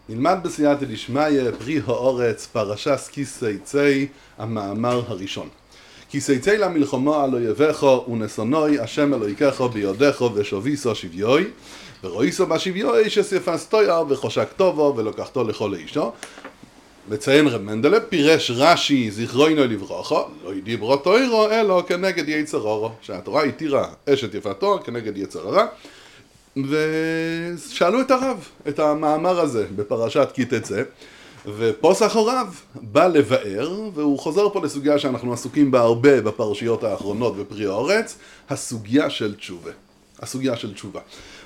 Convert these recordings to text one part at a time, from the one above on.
נלמד בסייעתא דשמיא פרי האורץ פרשת כי שֵׂיצֵי, המאמר הראשון. כי שֵׂיצֵי למלחמה על אויביך ונשנאי השם אלוהיכך בידך ושביסו שביוי וראיסו בשביוי שספסתיה וחושקתו בו ולקחתו לכל אישו. מציין רב מנדלה, פירש רש"י זיכרונו לברכה, לא דיברו תוירו אלא כנגד יצר הרע, שהתורה התירה אשת יפתו כנגד יצר הרע. ושאלו את הרב את המאמר הזה בפרשת כי תצא, ופוסח הרב בא לבאר, והוא חוזר פה לסוגיה שאנחנו עסוקים בה הרבה בפרשיות האחרונות בפרי האורץ, הסוגיה של תשובה. הסוגיה של תשובה.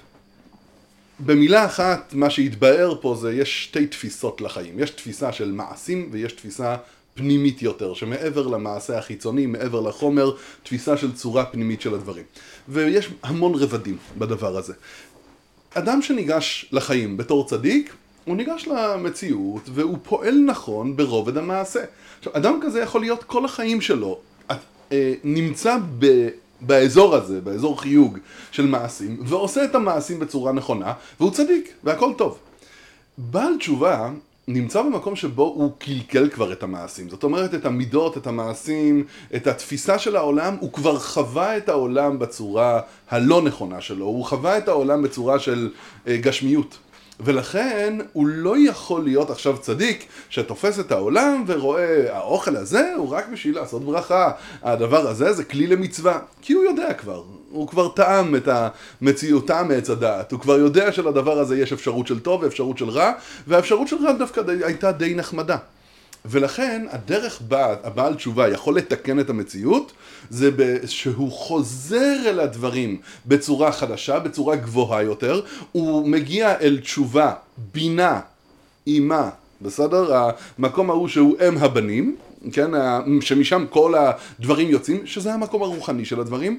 במילה אחת, מה שהתבאר פה זה, יש שתי תפיסות לחיים. יש תפיסה של מעשים ויש תפיסה פנימית יותר, שמעבר למעשה החיצוני, מעבר לחומר, תפיסה של צורה פנימית של הדברים. ויש המון רבדים בדבר הזה. אדם שניגש לחיים בתור צדיק, הוא ניגש למציאות והוא פועל נכון ברובד המעשה. עכשיו, אדם כזה יכול להיות כל החיים שלו, נמצא באזור הזה, באזור חיוג של מעשים, ועושה את המעשים בצורה נכונה, והוא צדיק, והכל טוב. בעל תשובה נמצא במקום שבו הוא קלקל כבר את המעשים. זאת אומרת, את המידות, את המעשים, את התפיסה של העולם, הוא כבר חווה את העולם בצורה הלא נכונה שלו. הוא חווה את העולם בצורה של גשמיות. ולכן הוא לא יכול להיות עכשיו צדיק שתופס את העולם ורואה האוכל הזה הוא רק בשביל לעשות ברכה. הדבר הזה זה כלי למצווה. כי הוא יודע כבר. הוא כבר טעם את המציאות, טעם מעץ הדעת. הוא כבר יודע שלדבר הזה יש אפשרות של טוב ואפשרות של רע, והאפשרות של רע דווקא הייתה די נחמדה. ולכן הדרך בה הבעל תשובה יכול לתקן את המציאות, זה שהוא חוזר אל הדברים בצורה חדשה, בצורה גבוהה יותר, הוא מגיע אל תשובה, בינה, אימה, בסדר? המקום ההוא שהוא אם הבנים, כן? שמשם כל הדברים יוצאים, שזה המקום הרוחני של הדברים,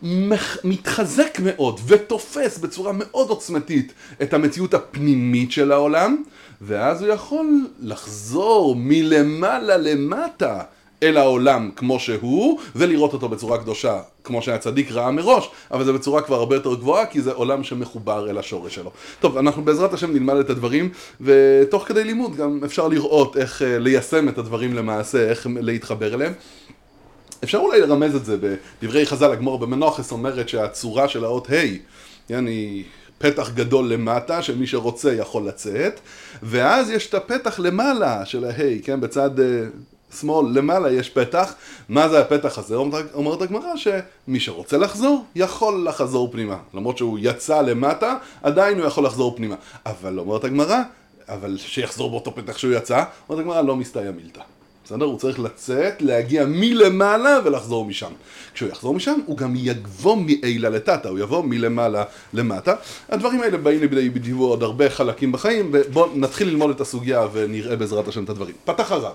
מתחזק מאוד ותופס בצורה מאוד עוצמתית את המציאות הפנימית של העולם, ואז הוא יכול לחזור מלמעלה למטה אל העולם כמו שהוא, ולראות אותו בצורה קדושה, כמו שהצדיק ראה מראש, אבל זה בצורה כבר הרבה יותר גבוהה, כי זה עולם שמחובר אל השורש שלו. טוב, אנחנו בעזרת השם נלמד את הדברים, ותוך כדי לימוד גם אפשר לראות איך ליישם את הדברים למעשה, איך להתחבר אליהם. אפשר אולי לרמז את זה בדברי חז"ל, הגמרא במנוחס אומרת שהצורה של האות ה' היא פתח גדול למטה, שמי שרוצה יכול לצאת, ואז יש את הפתח למעלה של ההי, כן? בצד שמאל למעלה יש פתח. מה זה הפתח הזה? אומרת הגמרא שמי שרוצה לחזור, יכול לחזור פנימה. למרות שהוא יצא למטה, עדיין הוא יכול לחזור פנימה. אבל אומרת הגמרא, אבל שיחזור באותו פתח שהוא יצא, אומרת הגמרא לא מסתייע מילתא. בסדר? הוא צריך לצאת, להגיע מלמעלה ולחזור משם. כשהוא יחזור משם, הוא גם יגבוא מאילה לטאטה, הוא יבוא מלמעלה למטה. הדברים האלה באים לידי ביטוי עוד הרבה חלקים בחיים, ובואו נתחיל ללמוד את הסוגיה ונראה בעזרת השם את הדברים. פתח הרב.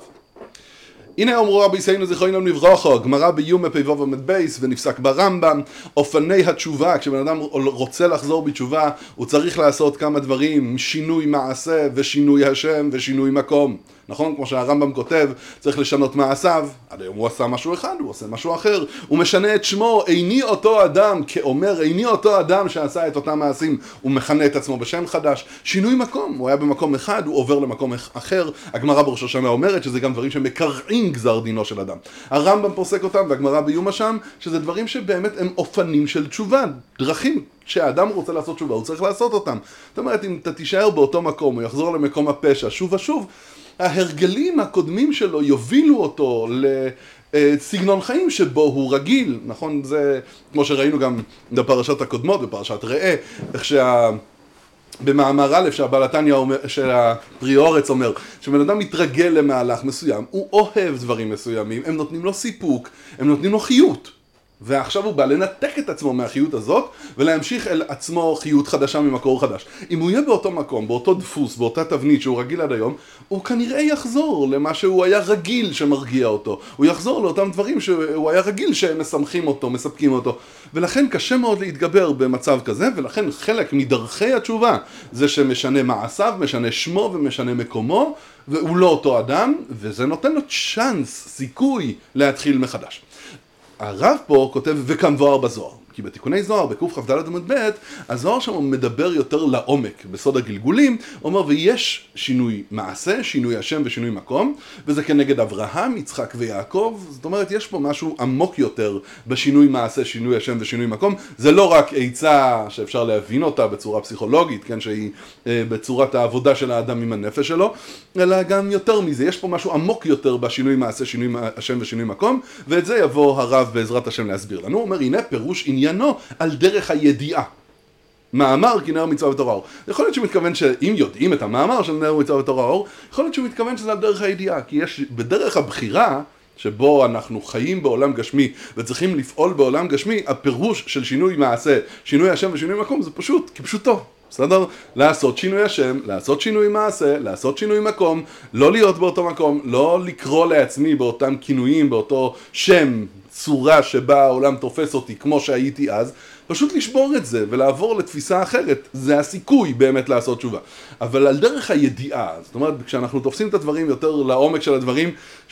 הנה אמרו רבי סיינו זיכרונו לברכה, גמרא ביומא פ"ו עמוד בייס ונפסק ברמב"ם, אופני התשובה. כשבן אדם רוצה לחזור בתשובה, הוא צריך לעשות כמה דברים, שינוי מעשה ושינוי השם ושינוי מקום. נכון? כמו שהרמב"ם כותב, צריך לשנות מעשיו. עד היום הוא עשה משהו אחד, הוא עושה משהו אחר. הוא משנה את שמו, איני אותו אדם, כאומר, איני אותו אדם שעשה את אותם מעשים. הוא מכנה את עצמו בשם חדש. שינוי מקום, הוא היה במקום אחד, הוא עובר למקום אחר. הגמרא בראש השנה אומרת שזה גם דברים שמקרעים גזר דינו של אדם. הרמב"ם פוסק אותם, והגמרא ביומא שם, שזה דברים שבאמת הם אופנים של תשובה, דרכים. כשהאדם רוצה לעשות תשובה, הוא צריך לעשות אותם. זאת אומרת, אם אתה תישאר באותו מקום, הוא יחזור למקום הפשע, שוב ושוב, ההרגלים הקודמים שלו יובילו אותו לסגנון חיים שבו הוא רגיל, נכון? זה כמו שראינו גם בפרשת הקודמות, בפרשת ראה, איך במאמר א' שהבעל התניא אומר, שהפרי האורץ אומר, שבן אדם מתרגל למהלך מסוים, הוא אוהב דברים מסוימים, הם נותנים לו סיפוק, הם נותנים לו חיות. ועכשיו הוא בא לנתק את עצמו מהחיות הזאת, ולהמשיך אל עצמו חיות חדשה ממקור חדש. אם הוא יהיה באותו מקום, באותו דפוס, באותה תבנית שהוא רגיל עד היום, הוא כנראה יחזור למה שהוא היה רגיל שמרגיע אותו. הוא יחזור לאותם דברים שהוא היה רגיל שהם משמחים אותו, מספקים אותו. ולכן קשה מאוד להתגבר במצב כזה, ולכן חלק מדרכי התשובה זה שמשנה מעשיו, משנה שמו ומשנה מקומו, והוא לא אותו אדם, וזה נותן לו צ'אנס, סיכוי להתחיל מחדש. הרב פה כותב וכמבואר בזוהר. כי בתיקוני זוהר, בקוף כ"ד עמוד ב', הזוהר שם מדבר יותר לעומק, בסוד הגלגולים, הוא אומר, ויש שינוי מעשה, שינוי השם ושינוי מקום, וזה כנגד אברהם, יצחק ויעקב, זאת אומרת, יש פה משהו עמוק יותר בשינוי מעשה, שינוי השם ושינוי מקום, זה לא רק עצה שאפשר להבין אותה בצורה פסיכולוגית, כן, שהיא בצורת העבודה של האדם עם הנפש שלו, אלא גם יותר מזה, יש פה משהו עמוק יותר בשינוי מעשה, שינוי השם ושינוי מקום, ואת זה יבוא הרב בעזרת השם להסביר לנו. הוא אומר, הנה פירוש עניינו על דרך הידיעה. מאמר כי נר מצווה ותורה אור. יכול להיות שהוא מתכוון שאם יודעים את המאמר של נר מצווה ותורה אור, יכול להיות שהוא מתכוון שזה על דרך הידיעה, כי יש בדרך הבחירה, שבו אנחנו חיים בעולם גשמי וצריכים לפעול בעולם גשמי, הפירוש של שינוי מעשה, שינוי השם ושינוי מקום, זה פשוט כפשוטו. בסדר? לעשות שינוי השם, לעשות שינוי מעשה, לעשות שינוי מקום, לא להיות באותו מקום, לא לקרוא לעצמי באותם כינויים, באותו שם, צורה שבה העולם תופס אותי כמו שהייתי אז, פשוט לשבור את זה ולעבור לתפיסה אחרת, זה הסיכוי באמת לעשות תשובה. אבל על דרך הידיעה, זאת אומרת, כשאנחנו תופסים את הדברים יותר לעומק של הדברים,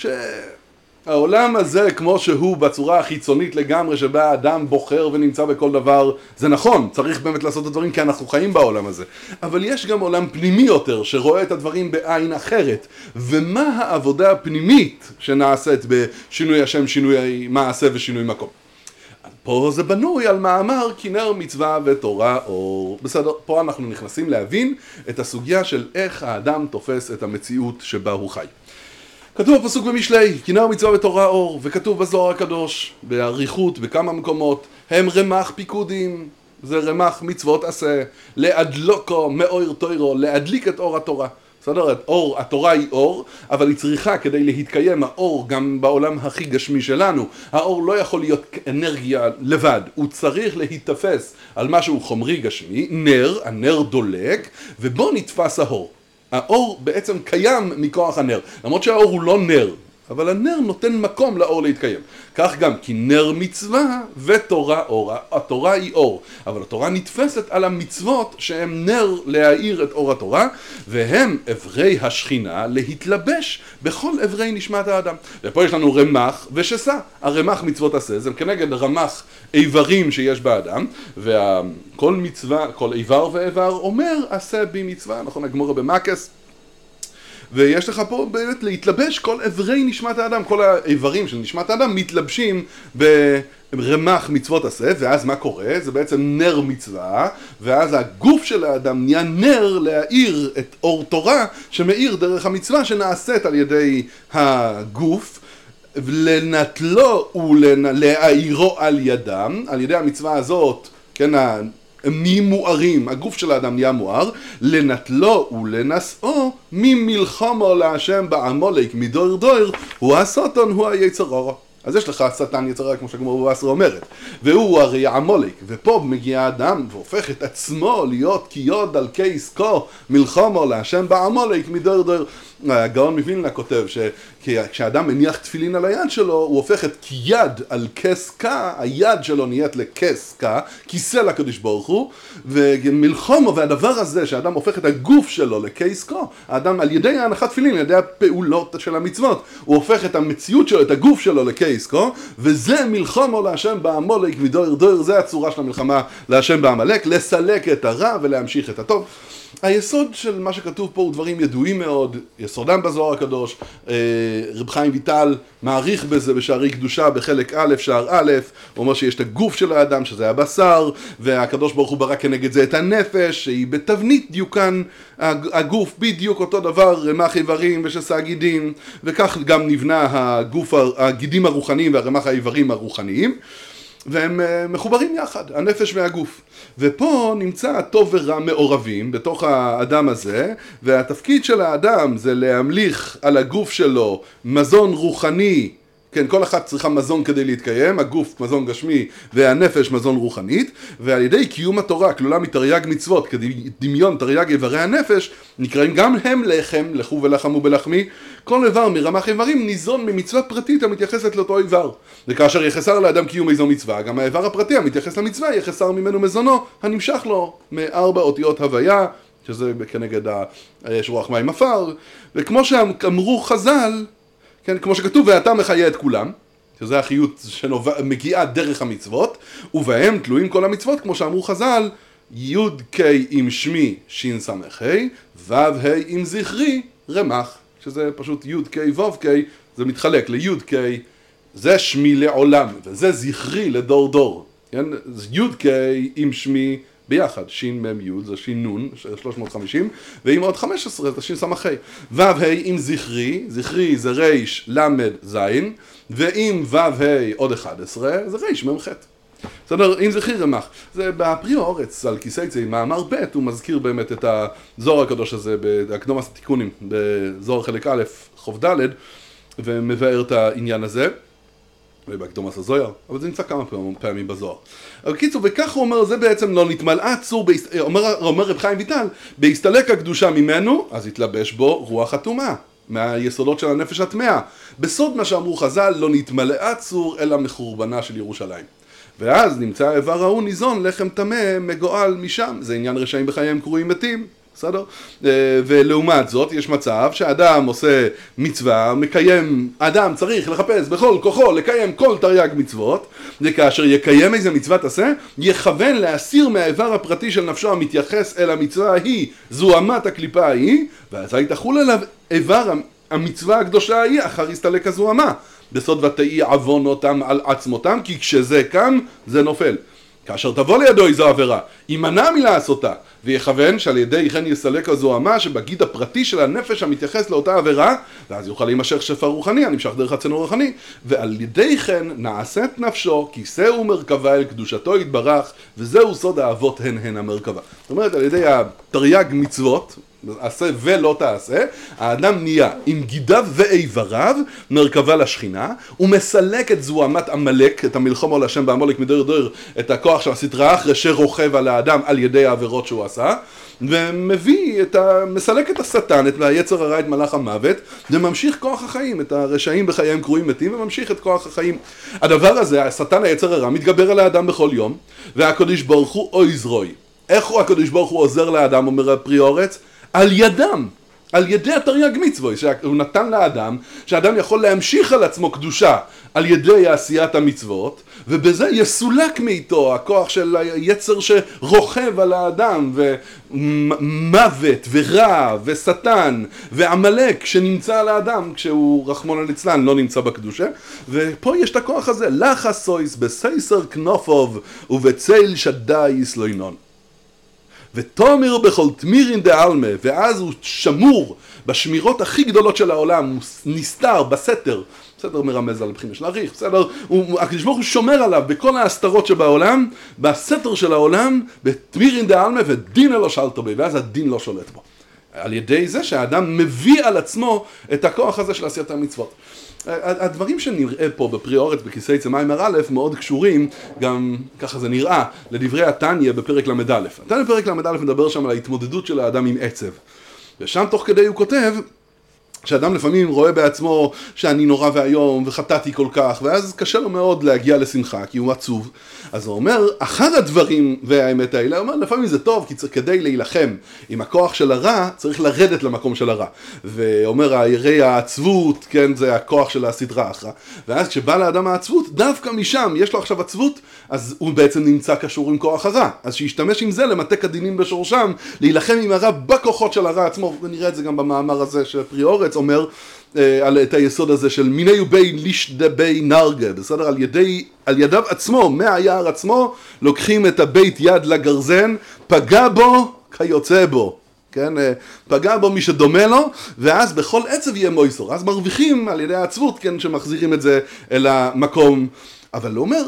העולם הזה כמו שהוא בצורה החיצונית לגמרי שבה האדם בוחר ונמצא בכל דבר, זה נכון, צריך באמת לעשות את הדברים כי אנחנו חיים בעולם הזה. אבל יש גם עולם פנימי יותר שרואה את הדברים בעין אחרת. ומה העבודה הפנימית שנעשית בשינוי השם, שינוי מעשה ושינוי מקום? פה זה בנוי על מאמר כי נר מצווה ותורה אור. בסדר, פה אנחנו נכנסים להבין את הסוגיה של איך האדם תופס את המציאות שבה הוא חי. כתוב בפסוק במשלי, כי נר מצווה ותורה אור, וכתוב בזוהר הקדוש, באריכות, בכמה מקומות, הם רמ"ח פיקודים, זה רמ"ח מצוות עשה, להדלוקו מאור תוירו, להדליק את אור התורה. בסדר? אור, התורה היא אור, אבל היא צריכה כדי להתקיים האור גם בעולם הכי גשמי שלנו. האור לא יכול להיות אנרגיה לבד, הוא צריך להתתפס על משהו חומרי גשמי, נר, הנר דולק, ובו נתפס האור. האור בעצם קיים מכוח הנר, למרות שהאור הוא לא נר, אבל הנר נותן מקום לאור להתקיים. כך גם כי נר מצווה ותורה אור, התורה היא אור, אבל התורה נתפסת על המצוות שהם נר להאיר את אור התורה, והם אברי השכינה להתלבש בכל אברי נשמת האדם. ופה יש לנו רמ"ח ושסה, הרמ"ח מצוות עשה, זה כנגד רמ"ח איברים שיש באדם, וכל מצווה, כל איבר ואיבר אומר עשה בי מצווה, נכון, הגמרא במקס, ויש לך פה באמת להתלבש כל אברי נשמת האדם, כל האיברים של נשמת האדם מתלבשים ברמ"ח מצוות עשה, ואז מה קורה? זה בעצם נר מצווה, ואז הגוף של האדם נהיה נר להאיר את אור תורה שמאיר דרך המצווה שנעשית על ידי הגוף, לנטלו ולהאירו על ידם, על ידי המצווה הזאת, כן, נהיים מוארים, הגוף של האדם נהיה מואר, לנטלו ולנשאו ממלחמו להשם בעמולק מדור דור, הוא הסוטון, הוא היצר הרע. אז יש לך שטן יצר הרע כמו שהגמרא בבבא אומרת, והוא הרי עמולק, ופה מגיע האדם והופך את עצמו להיות כיוד על כס כה מלחמו להשם בעמולק מדור דור. הגאון מווילנה כותב שכשאדם מניח תפילין על היד שלו, הוא הופך את כיד על כס כה, היד שלו נהיית לכס כה, כיסא לקדוש ברוך הוא, ומלחומו, והדבר הזה שהאדם הופך את הגוף שלו לכס כה, האדם על ידי ההנחת תפילין, על ידי הפעולות של המצוות, הוא הופך את המציאות שלו, את הגוף שלו לכס כה, וזה מלחומו להשם בעמלק מדור דור, זה הצורה של המלחמה להשם בעמלק, לסלק את הרע ולהמשיך את הטוב. היסוד של מה שכתוב פה הוא דברים ידועים מאוד, יסודם בזוהר הקדוש, רב חיים ויטל מעריך בזה בשערי קדושה בחלק א', שער א', הוא אומר שיש את הגוף של האדם שזה הבשר, והקדוש ברוך הוא ברא כנגד זה את הנפש, שהיא בתבנית דיוקן הגוף, בדיוק אותו דבר, רמ"ח איברים ושסה גידים, וכך גם נבנה הגוף, הגידים הרוחניים והרמ"ח האיברים הרוחניים, והם מחוברים יחד, הנפש והגוף. ופה נמצא הטוב ורע מעורבים בתוך האדם הזה, והתפקיד של האדם זה להמליך על הגוף שלו מזון רוחני, כן, כל אחת צריכה מזון כדי להתקיים, הגוף מזון גשמי והנפש מזון רוחנית, ועל ידי קיום התורה, כלולה מתרי"ג מצוות, כדמיון תרי"ג איברי הנפש, נקראים גם הם לחם, לכו ולחמו בלחמי, כל איבר מרמ"ח איברים ניזון ממצווה פרטית המתייחסת לאותו איבר. וכאשר יחסר לאדם קיום איזו מצווה, גם האיבר הפרטי המתייחס למצווה יחסר ממנו מזונו, הנמשך לו מארבע אותיות הוויה, שזה כנגד שרוח מים עפר, וכמו שאמרו חז"ל, כן, כמו שכתוב, ואתה מחיה את כולם, שזה החיות שמגיעה דרך המצוות, ובהם תלויים כל המצוות, כמו שאמרו חז"ל, י' ק' עם שמי שין סמך ה', ו' ה' עם זכרי רמ"ח, שזה פשוט י' ק' ו' ק', זה מתחלק לי' ק', זה שמי לעולם, וזה זכרי לדור דור, כן? י' ק' עם שמי ביחד, שין מ' י' זה שין נ' 350, ועם עוד 15 זה שין סמך ה', ו' ה' עם זכרי, זכרי זה ריש למד זין, ועם ו' ה' עוד 11 זה ריש מ' ח'. בסדר, אם זכרי רמ"ח, זה בפרי האורץ על כיסא צי, מאמר ב' הוא מזכיר באמת את הזוהר הקדוש הזה, בהקדומת התיקונים, בזוהר חלק א' חוב ד', ומבאר את העניין הזה, ובהקדומת הזוהר, אבל זה נמצא כמה פעמים בזוהר. אבל קיצור, וכך הוא אומר, זה בעצם לא נתמלאה צור, אומר רב חיים ויטל, בהסתלק הקדושה ממנו, אז התלבש בו רוח הטומאה, מהיסודות של הנפש הטמאה. בסוד מה שאמרו חז"ל, לא נתמלאה צור אלא מחורבנה של ירושלים. ואז נמצא האיבר ההוא ניזון, לחם טמא מגואל משם, זה עניין רשעים בחייהם קרויים מתים, בסדר? ולעומת זאת יש מצב שאדם עושה מצווה, מקיים, אדם צריך לחפש בכל כוחו לקיים כל תרי"ג מצוות, וכאשר יקיים איזה מצוות עשה, יכוון להסיר מהאיבר הפרטי של נפשו המתייחס אל המצווה ההיא, זוהמת הקליפה ההיא, ואז היא תחול עליו איבר המצווה הקדושה ההיא אחר הסתלק הזוהמה. בסוד ותהי עוון אותם על עצמותם, כי כשזה קם, זה נופל. כאשר תבוא לידו איזו עבירה, יימנע מלעשותה, ויכוון שעל ידי כן יסלק הזוהמה שבגיד הפרטי של הנפש המתייחס לאותה עבירה, ואז יוכל להימשך שפע רוחני, הנמשך דרך הצנור רוחני, ועל ידי כן נעשית נפשו, כיסאו מרכבה אל קדושתו יתברך, וזהו סוד האבות הן המרכבה. זאת אומרת, על ידי התרי"ג מצוות, עשה ולא תעשה, האדם נהיה עם גידיו ואיבריו, מרכבה לשכינה, הוא מסלק את זוהמת עמלק, את המלחמה על השם בעמלק מדור דור, את הכוח של הסטרא אחרא שרוכב על האדם על ידי העבירות שהוא עשה, מסלק את השטן, את היצר הרע, את מלאך המוות, וממשיך כוח החיים, את הרשעים בחייהם קרויים מתים, וממשיך את כוח החיים. הדבר הזה, השטן היצר הרע, מתגבר על האדם בכל יום, והקדוש ברוך הוא עוזרוי. איך הוא הקדוש ברוך הוא עוזר לאדם, אומר פרי האורץ? על ידם, על ידי התרי"ג מצוות, שהוא נתן לאדם, שהאדם יכול להמשיך על עצמו קדושה על ידי עשיית המצוות, ובזה יסולק מאיתו הכוח של היצר שרוכב על האדם, ומוות ורע ושטן ועמלק שנמצא על האדם כשהוא רחמנא ליצלן לא נמצא בקדושה, ופה יש את הכוח הזה, לחסויס בסייסר כנופוב ובצל שדי יסלוינון. ותומר בכל תמירין דעלמה, ואז הוא שמור בשמירות הכי גדולות של העולם, הוא נסתר בסתר, בסדר מרמז על הבחינה של הריח, בסדר, הקדוש ברוך הוא שומר עליו בכל ההסתרות שבעולם, בסתר של העולם, בתמירין דעלמה ודין לא שלטו בי, ואז הדין לא שולט בו. על ידי זה שהאדם מביא על עצמו את הכוח הזה של עשיית המצוות. הדברים שנראה פה בפרי האורץ בכיסא צי מיימר א' מאוד קשורים, גם ככה זה נראה, לדברי התניא בפרק ל"א. התניא בפרק ל"א מדבר שם על ההתמודדות של האדם עם עצב. ושם תוך כדי הוא כותב שאדם לפעמים רואה בעצמו שאני נורא והיום וחטאתי כל כך, ואז קשה לו מאוד להגיע לשמחה כי הוא עצוב. אז הוא אומר, אחר הדברים והאמת האלה, הוא אומר, לפעמים זה טוב כי כדי להילחם עם הכוח של הרע, צריך לרדת למקום של הרע. ואומר, הרי העצבות, כן, זה הכוח של הסדרה אחרא. ואז כשבא לאדם העצבות, דווקא משם יש לו עכשיו עצבות, אז הוא בעצם נמצא קשור עם כוח הרע. אז שישתמש עם זה למתק הדינים בשורשם, להילחם עם הרע בכוחות של הרע עצמו, ונראה את זה גם במאמר הזה של פרי האורץ, אומר את היסוד הזה של מיני ובי לישדבי נרגה, בסדר? על ידיו עצמו, מהיער עצמו, לוקחים את הבית יד לגרזן, פגע בו כיוצא בו, כן? פגע בו מי שדומה לו, ואז בכל עצב יהיה מויסור. אז מרוויחים על ידי העצבות, כן, שמחזירים את זה אל המקום. אבל הוא אומר,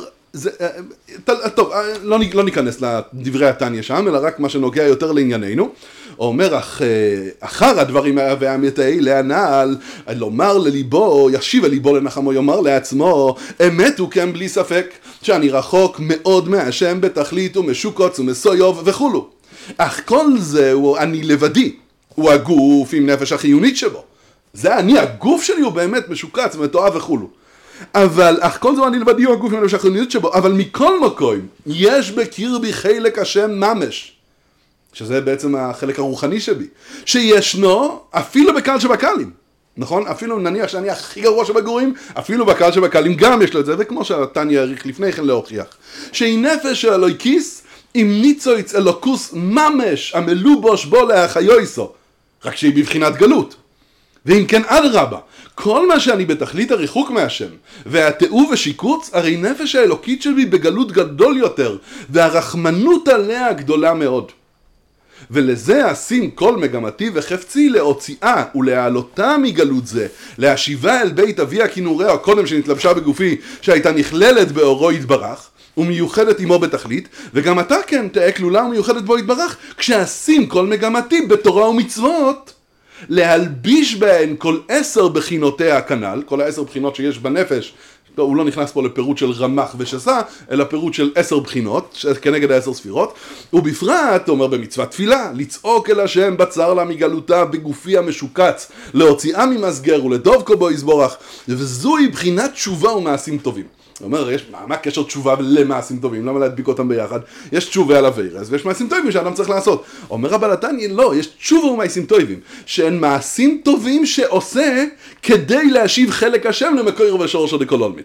טוב, לא ניכנס לדברי התניא שם, אלא רק מה שנוגע יותר לענייננו. הוא אומר, אחר הדברים והאמת האלה הנעל, לומר לליבו, ישיב לליבו לנחמו, יאמר לעצמו, אמת הוא כן בלי ספק, שאני רחוק מאוד מהשם בתכלית ומשוקוץ ומסויוב וכולו. אך כל זה הוא אני לבדי, הוא הגוף עם נפש החיונית שבו. זה אני, הגוף שלי הוא באמת משוקץ ומתואב וכולו. אבל, אך כל זה אני לבדי הוא הגוף עם נפש החיונית שבו, אבל מכל מקום, יש בקרבי חלק השם ממש. שזה בעצם החלק הרוחני שבי, שישנו אפילו בקל שבקלים. נכון? אפילו נניח שאני הכי גרוע שבגרועים, אפילו בקהל שבקהלים גם יש לו את זה, וכמו שהתניא העריך לפני כן להוכיח. שהיא נפש של אלוהיקיס, אם ניצויץ אלוקוס ממש, המלובוש בו להחיוסו, רק שהיא בבחינת גלות. ואם כן אדרבה, כל מה שאני בתכלית הריחוק מהשם, והתיעוב ושיקוץ, הרי נפש האלוקית שלי בגלות גדול יותר, והרחמנות עליה גדולה מאוד. ולזה אשים כל מגמתי וחפצי להוציאה ולהעלותה מגלות זה, להשיבה אל בית אביה כינוריה, קודם שנתלבשה בגופי, שהייתה נכללת באורו יתברך, ומיוחדת עמו בתכלית, וגם אתה כן תהיה כלולה ומיוחדת בו יתברך, כשאשים כל מגמתי בתורה ומצוות, להלביש בהן כל 10 בחינותיה כנ"ל, כל 10 בחינות שיש בנפש, הוא לא נכנס פה לפירוט של רמ"ח ושסה, אלא פירוט של 10 בחינות, כנגד 10 ספירות, ובפרט, אומר במצוות תפילה, לצעוק אל השם בצר לה מגלותה בגופי המשוקץ, להוציאה ממסגר ולדבקו בו יסבורך, וזוהי בחינת תשובה ומעשים טובים. הוא אומר, מה הקשר תשובה למעשים טובים? למה להדביק אותם ביחד? יש תשובה על הווירס, ויש מעשים טובים שאדם צריך לעשות. אומר רבי נתניה, לא, יש תשובה ומעשים טובים, שהן מעשים טובים שעושה כדי להשיב חלק השם למקור ושורשו דכל עולמין.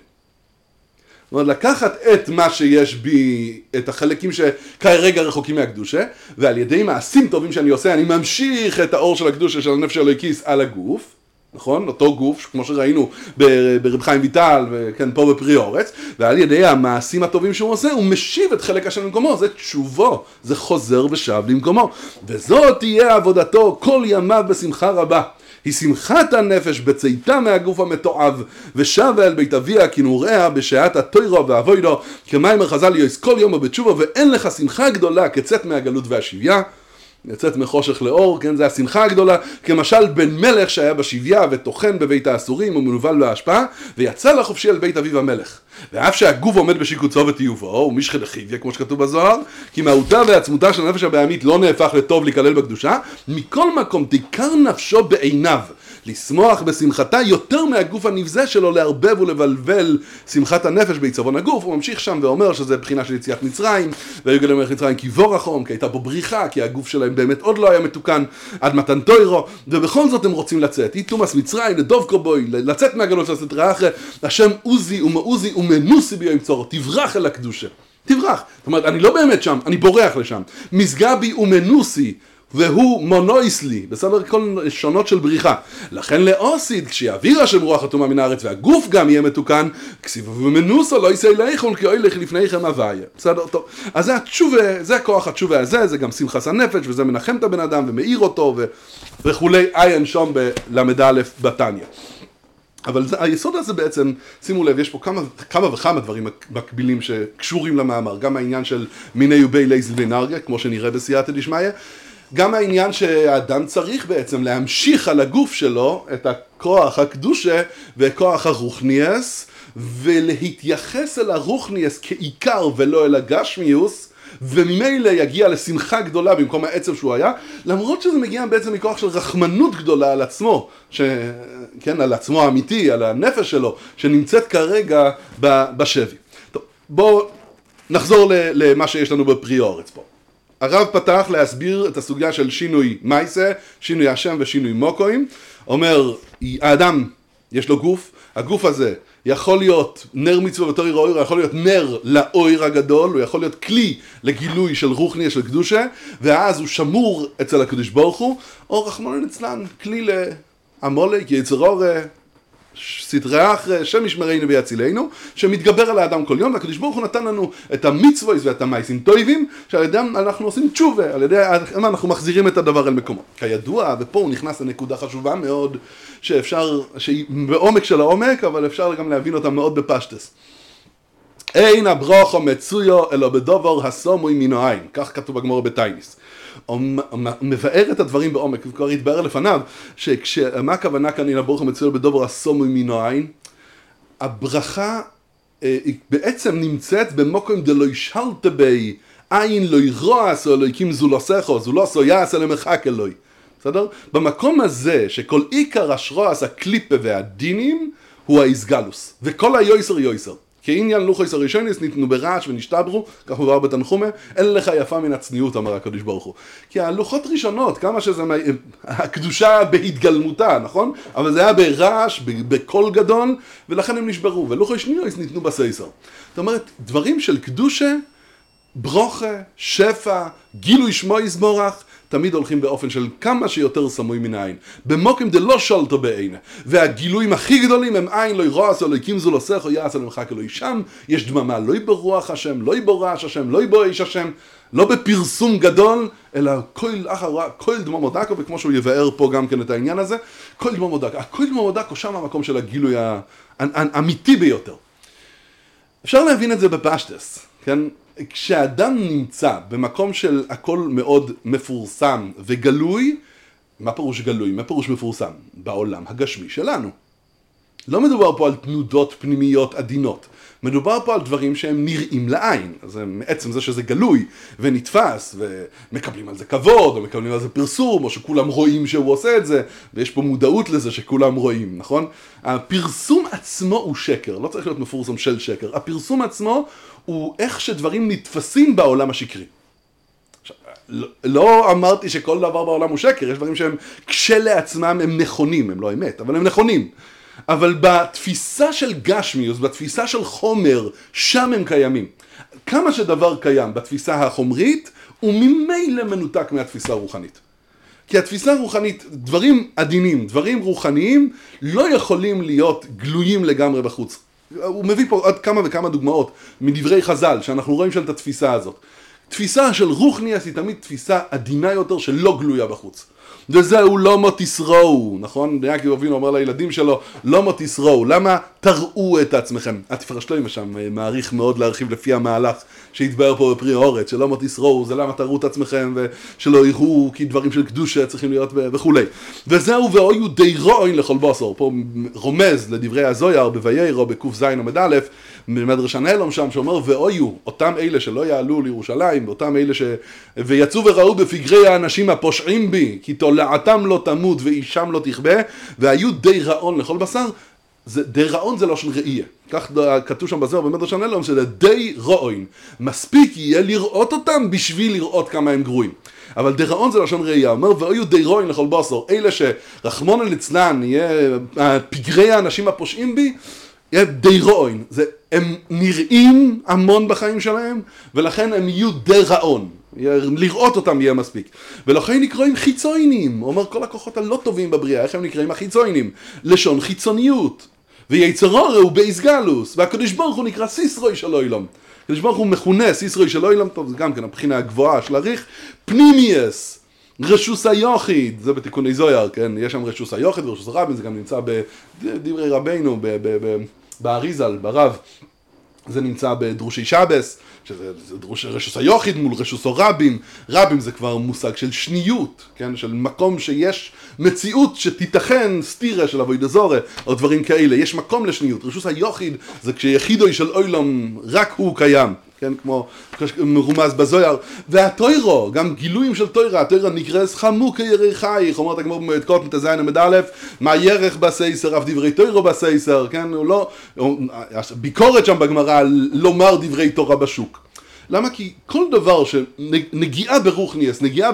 זאת אומרת, לקחת את מה שיש בי, את החלקים שכרגע רחוקים מהקדושה, ועל ידי מעשים טובים שאני עושה, אני ממשיך את האור של הקדושה של הנפש האלוהיקיס על הגוף, נכון? אותו גוף, כמו שראינו ברב חיים ויטל, וכן פה בפרי אורץ, ועל ידי המעשים הטובים שהוא עושה, הוא משיב את חלק השם למקומו, זה תשובו, זה חוזר ושב למקומו, וזאת תהיה עבודתו כל ימיו בשמחה רבה. היא שמחת הנפש בצאתה מהגוף המתועב, ושבה אל בית אביה כינוריה בשעת התוירו והאבוידו, כמאמר חז"ל יויס כל יום בתשובה, ואין לך שמחה גדולה כצאת מהגלות והשביה, יצאת מחושך לאור, כן, זה השמחה הגדולה, כמשל בן מלך שהיה בשביה וטוחן בבית האסורים ומנוול בהשפעה, ויצא לחופשי אל בית אביו המלך. ואף שהגוף עומד בשיקוצו וטיובו, ומשחה לחיביה, כמו שכתוב בזוהר, כי מהותה ועצמותה של הנפש הבהמית לא נהפך לטוב להיכלל בקדושה, מכל מקום תיקר נפשו בעיניו, לשמוח בשמחתה יותר מהגוף הנבזה שלו, להרבב ולבלבל שמחת הנפש בעיצבון הגוף. הוא ממשיך שם ואומר שזה בחינה של יציאת מצרים, והיו גלים מלך מצרים כי ורחום, כי הייתה בו בריחה, כי הגוף שלהם באמת עוד לא היה מתוקן עד מתן תוירו, ובכל זאת הם רוצים לצאת. תומאס מצרים, לדובקו בוי, לצאת מהגלות של הסתרה אחרי, השם עוזי ומעוזי ומנוסי ביום צורו, תברח אל הקדושה. תברח. זאת אומרת, אני לא באמת שם, אני בורח לשם. משגבי ומנוסי, והוא מונויס לי, בסדר, כל שונות של בריחה. לכן לאוסיד, כשיעביר השם רוח הטומאה מן הארץ, והגוף גם יהיה מתוקן, כסיבו ומנוסו לא יישא אליכם, כי אוילך לפניכם הוויה. בסדר, טוב. אז זה התשובה, זה הכוח התשובה הזה, זה גם שמחת הנפש, וזה מנחם את הבן אדם ומאיר אותו, וכולי עין שום בלמד א' בתניא. אבל היסוד הזה בעצם, שימו לב, יש פה כמה וכמה דברים מקבילים שקשורים למאמר, גם העניין של מיני ובי לייזל ונרגה, כמו שנראה בסייעתא דשמיא, גם העניין שהאדם צריך בעצם להמשיך על הגוף שלו את הכוח הקדושה וכוח הרוחניאס, ולהתייחס אל הרוחניאס כעיקר ולא אל הגשמיוס, וממילא יגיע לשמחה גדולה במקום העצב שהוא היה, למרות שזה מגיע בעצם מכוח של רחמנות גדולה על עצמו, כן, על עצמו האמיתי, על הנפש שלו, שנמצאת כרגע בשבי. טוב, בואו נחזור למה שיש לנו בפרי אורץ פה. הרב פתח להסביר את הסוגיה של שינוי מייסה, שינוי השם ושינוי מוקוים. אומר, האדם יש לו גוף, הגוף הזה יכול להיות נר מצווה ותורי ראוי, יכול להיות נר לאויר הגדול, הוא יכול להיות כלי לגילוי של רוחניה של קדושה, ואז הוא שמור אצל הקדוש ברוך הוא, או רחמנא ליצלן, כלי לעמולק, יצרור, סתרי אחרי, שם ישמרנו ויצילנו, שמתגבר על האדם כל יום, והקדוש ברוך הוא נתן לנו את המצווה ואת המעשים טובים, שעל ידם אנחנו עושים תשובה, על ידי אנחנו מחזירים את הדבר אל מקומו. כידוע, ופה הוא נכנס לנקודה חשובה מאוד, שהיא בעומק של העומק, אבל אפשר גם להבין אותה מאוד בפשטס. אין הברוכו מצויו אלא בדובר הסומוי מן העין, כך כתוב בגמרא בתייניס. הוא מבאר את הדברים בעומק, וכבר התבאר לפניו, מה הכוונה כאן אין הברוכו מצויו בדובר הסומוי מן העין? הברכה בעצם נמצאת במקום דלא ישלת בי, עין לא ירועס או אלוהיקים זולוסךו, זולוסו יעש אלה מחק אלוהי. בסדר? במקום הזה שכל עיקר השרועס הקליפה והדינים הוא האיסגלוס, וכל היויסר יויסר. כעניין לוחויס הראשונס ניתנו ברעש ונשתברו, כך מבואר בתנחומה, אין לך יפה מן הצניעות, אמר הקדוש ברוך הוא. כי הלוחות ראשונות, כמה שזה, הקדושה בהתגלמותה, נכון? אבל זה היה ברעש, בקול גדול, ולכן הם נשברו, ולוחויס שניוס ניתנו בסייסר. זאת אומרת, דברים של קדושה, ברוכה, שפע, גילוי שמו יזבורך, תמיד הולכים באופן של כמה שיותר סמוי מן העין. במוקים דלא שולטו בעין. והגילויים הכי גדולים הם עין לא ירועס, לא יקימזו לא סך, או יעש על ממחק אלוהי שם. יש דממה, לא יברוח השם, לא יבורש השם, לא יבואש השם. לא בפרסום גדול, אלא כל דממו דקו, וכמו שהוא יבאר פה גם כן את העניין הזה, כל דממו דקו. כל דממו דקו שם המקום של הגילוי האמיתי ביותר. אפשר להבין את זה בפשטס, כן? כשאדם נמצא במקום של הכל מאוד מפורסם וגלוי, מה פירוש גלוי? מה פירוש מפורסם? בעולם הגשמי שלנו. לא מדובר פה על תנודות פנימיות עדינות. מדובר פה על דברים שהם נראים לעין. אז מעצם זה שזה גלוי ונתפס, ומקבלים על זה כבוד, או מקבלים על זה פרסום, או שכולם רואים שהוא עושה את זה, ויש פה מודעות לזה שכולם רואים, נכון? הפרסום עצמו הוא שקר, לא צריך להיות מפורסם של שקר. הפרסום עצמו הוא איך שדברים נתפסים בעולם השקרי. לא אמרתי שכל דבר בעולם הוא שקר, יש דברים שהם כשלעצמם הם נכונים, הם לא אמת, אבל הם נכונים. אבל בתפיסה של גשמיוס, בתפיסה של חומר, שם הם קיימים. כמה שדבר קיים בתפיסה החומרית, הוא ממילא מנותק מהתפיסה הרוחנית. כי התפיסה הרוחנית, דברים עדינים, דברים רוחניים, לא יכולים להיות גלויים לגמרי בחוץ. הוא מביא פה עוד כמה וכמה דוגמאות מדברי חז"ל, שאנחנו רואים של את התפיסה הזאת. תפיסה של רוחניאס היא תמיד תפיסה עדינה יותר שלא גלויה בחוץ. וזהו לא מותיסראו, נכון? יעקב אבינו אומר לילדים שלו, לא מותיסראו, למה תראו את עצמכם? התפרש לו שם מעריך מאוד להרחיב לפי המהלך שהתבאר פה בפרי האורץ, שלא מותיסראו, זה למה תראו את עצמכם ושלא יראו כי דברים של קדושה צריכים להיות וכו'. וזהו ואויו די רואין לכל בוסר, פה רומז לדברי הזויר בוויירו בקוף זין עמד א', במדרש הנהלום שם שאומר ואויו, אותם אלה שלא יעלו לירושלים, ואותם אלה ויצאו וראו בפגרי האנשים הפושעים בי, כי תולעתם לא תמות ואישם לא תכבה, והיו די רעון לכל בשר. די רעון זה לא של ראייה. כך כתוב שם בזוהר במדרש הנהלום, שזה די רעון. מספיק יהיה לראות אותם בשביל לראות כמה הם גרועים. אבל די רעון זה לא של ראייה. אומר, והיו די רעון לכל בשר. אלה שרחמון ליצלן יהיה פגרי האנשים הפושעים בי, יהיה די רעון. הם נראים המון בחיים שלהם, ולכן הם יהיו די רעון. לראות אותם יהיה מספיק. ולכן נקראים חיצוניים. הוא אומר, כל הכוחות הלא טובים בבריאה, איך הם נקראים החיצוניים? לשון חיצוניות. ויצרו הוא באיסגלוס. והקדוש ברוך הוא נקרא סיסרוי של אוילום. הקדוש ברוך הוא מכונה סיסרוי של אוילום, טוב, זה גם כן הבחינה הגבוהה של הריך. פנימיאס. רשוס היוחיד, זה בתיקוני זויר, כן? יש שם רשוס היוחיד ורשוס הרבים, זה גם נמצא בדברי רבינו, באריזל, ברב. זה נמצא בדרושי שבס, שזה רשוס היוחיד מול רשוס הרבים. רבים זה כבר מושג של שניות, כן? של מקום שיש מציאות שתיתכן סתירה של אבוי דזורה, או דברים כאלה. יש מקום לשניות. רשוס היוחיד זה כשיחידוי של אוילום רק הוא קיים. כן, כמו מרומז בזויר. והתוירו, גם גילויים של תוירה, התוירה נקרס חמוק ירחייך, אומרת הגמור במתקות מתזיין עמד א', מה ירך בסייסר, אף דברי תוירו בסייסר, כן, הוא לא, ביקורת שם בגמרא לומר דברי תורה בשוק. למה? כי כל דבר שנגיעה ברוחניאס, נגיעה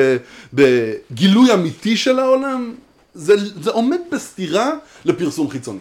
בגילוי אמיתי של העולם, זה עומד בסתירה לפרסום חיצוני.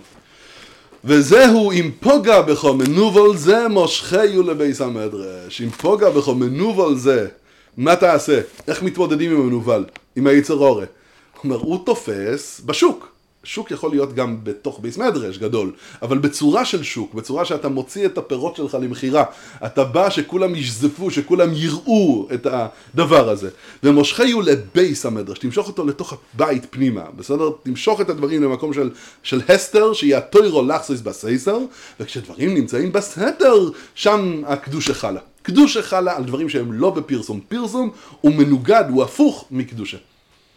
וזהו אם פוגע בך מנובל זה מושכיו לבייס המדרש. אם פוגע בך מנובל זה, מה תעשה? איך מתמודדים עם המנובל? עם היצר הורה? הוא אומר, הוא תופס בשוק. שוק יכול להיות גם בתוך בייס מדרש גדול, אבל בצורה של שוק, בצורה שאתה מוציא את הפירות שלך למחירה, אתה בא שכולם ישזפו, שכולם יראו את הדבר הזה. ומושכיו לבייס המדרש, תמשוך אותו לתוך הבית פנימה, בסדר? תמשוך את הדברים למקום של הסתר, שיהיה התוירו לחסוס בסייסר, וכשדברים נמצאים בסתר, שם הקדושה חלה. קדושה חלה על דברים שהם לא בפרסום. פרסום הוא מנוגד, הוא הפוך מקדושה.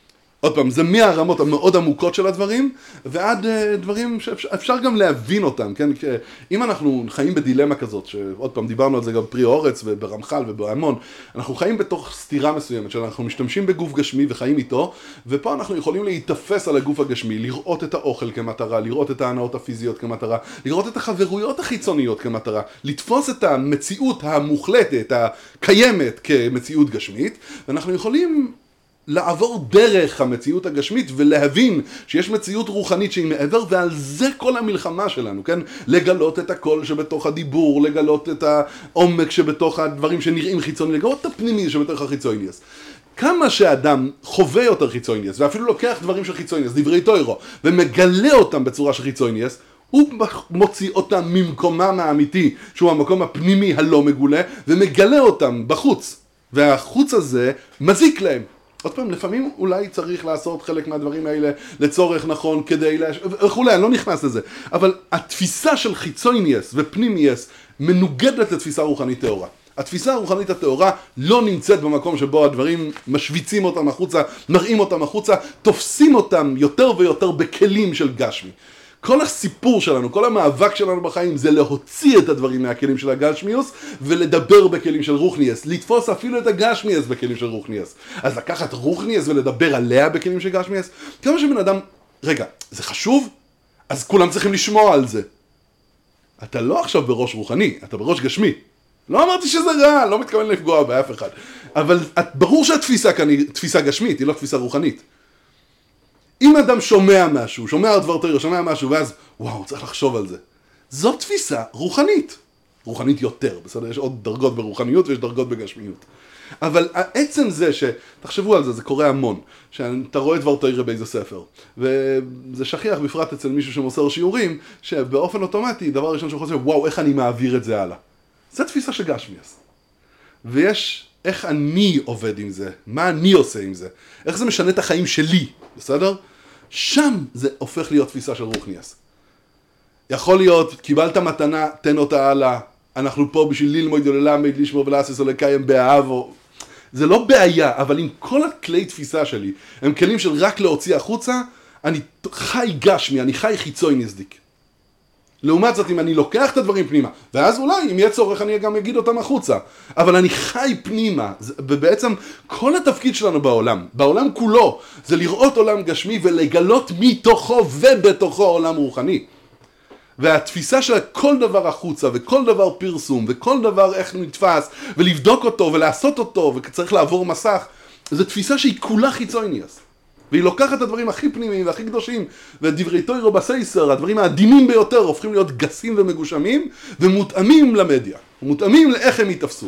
עוד פעם, זה מהרמות המאוד עמוקות של הדברים, ועד דברים שאפשר גם להבין אותם, כן? אם אנחנו חיים בדילמה כזאת, שעוד פעם דיברנו על זה גם פרי אורץ וברמח"ל ובהמון, אנחנו חיים בתוך סתירה מסוימת, שאנחנו משתמשים בגוף גשמי וחיים איתו, ופה אנחנו יכולים להתאפס על הגוף הגשמי, לראות את האוכל כמטרה, לראות את ההנאות הפיזיות כמטרה, לראות את החברויות החיצוניות כמטרה, לתפוס את המציאות המוחלטת, הקיימת כמציאות גשמית, ואנחנו יכולים לעבור דרך המציאות הגשמית ולהבין שיש מציאות רוחנית שהיא מעבר, ועל זה כל המלחמה שלנו, כן? לגלות את הכל שבתוך הדיבור, לגלות את העומק שבתוך הדברים שנראים חיצוני, לגלות את הפנימי שבתוך החיצוניוס. כמה שאדם חווה יותר חיצוניוס, ואפילו לוקח דברים של חיצוניוס, דברי תוירו, ומגלה אותם בצורה של חיצוניוס, הוא מוציא אותם ממקומם האמיתי, שהוא המקום הפנימי הלא מגולה, ומגלה אותם בחוץ. והחוץ הזה מזיק להם. עוד פעם, לפעמים אולי צריך לעשות חלק מהדברים האלה לצורך נכון כדי וכולי, אני לא נכנס לזה. אבל התפיסה של חיצוניוס ופנימיוס מנוגדת לתפיסה רוחנית טהורה. התפיסה הרוחנית הטהורה לא נמצאת במקום שבו הדברים משוויצים אותם החוצה, מראים אותם החוצה, תופסים אותם יותר ויותר בכלים של גשמי. כל הסיפור שלנו, כל המאבק שלנו בחיים זה להוציא את הדברים מהכלים של הגשמיוס ולדבר בכלים של רוחניאס, לתפוס אפילו את הגשמיאס בכלים של רוחניאס. אז לקחת רוחניאס ולדבר עליה בכלים של גשמיאס, כמה שבן אדם, רגע, זה חשוב? אז כולם צריכים לשמוע על זה. אתה לא עכשיו בראש רוחני, אתה בראש גשמי. לא אמרתי שזה רע, לא מתכוון לפגוע באף אחד. אבל ברור שהתפיסה כאן היא תפיסה גשמית, היא לא תפיסה רוחנית. אם אדם שומע משהו, שומע דבר תורה, שומע משהו, ואז, וואו, צריך לחשוב על זה. זו תפיסה רוחנית. רוחנית יותר, בסדר? יש עוד דרגות ברוחניות ויש דרגות בגשמיות. אבל עצם זה תחשבו על זה, זה קורה המון, שאתה רואה דבר תורה באיזה ספר, וזה שכיח בפרט אצל מישהו שמוסר שיעורים, שבאופן אוטומטי, דבר ראשון שהוא חושב, וואו, איך אני מעביר את זה הלאה. זה תפיסה של גשמיאס. ויש איך אני עובד עם זה, מה אני עושה עם זה, איך זה משנה את החיים שלי, בסדר? שם זה הופך להיות תפיסה של רוחניאס. יכול להיות, קיבלת מתנה, תן אותה הלאה, אנחנו פה בשביל ללמוד וללמד, לשמור ולעשות ולקיים באהב, זה לא בעיה, אבל עם כל הכלי תפיסה שלי, הם כלים של רק להוציא החוצה, אני חי גשמי, אני חי חיצוי נסדיק. לעומת זאת, אם אני לוקח את הדברים פנימה, ואז אולי, אם יהיה צורך, אני גם אגיד אותם החוצה. אבל אני חי פנימה, ובעצם כל התפקיד שלנו בעולם כולו, זה לראות עולם גשמי ולגלות מתוכו ובתוכו עולם רוחני. והתפיסה של כל דבר החוצה, וכל דבר פרסום, וכל דבר איך נתפס, ולבדוק אותו, ולעשות אותו, וצריך לעבור מסך, זו תפיסה שהיא כולה חיצוניוס. והיא לוקחת את הדברים הכי פנימיים והכי קדושים, ודברי תורה בסייסר, הדברים העדינים ביותר, הופכים להיות גסים ומגושמים, ומותאמים למדיה, ומותאמים לאיך הם יתפסו.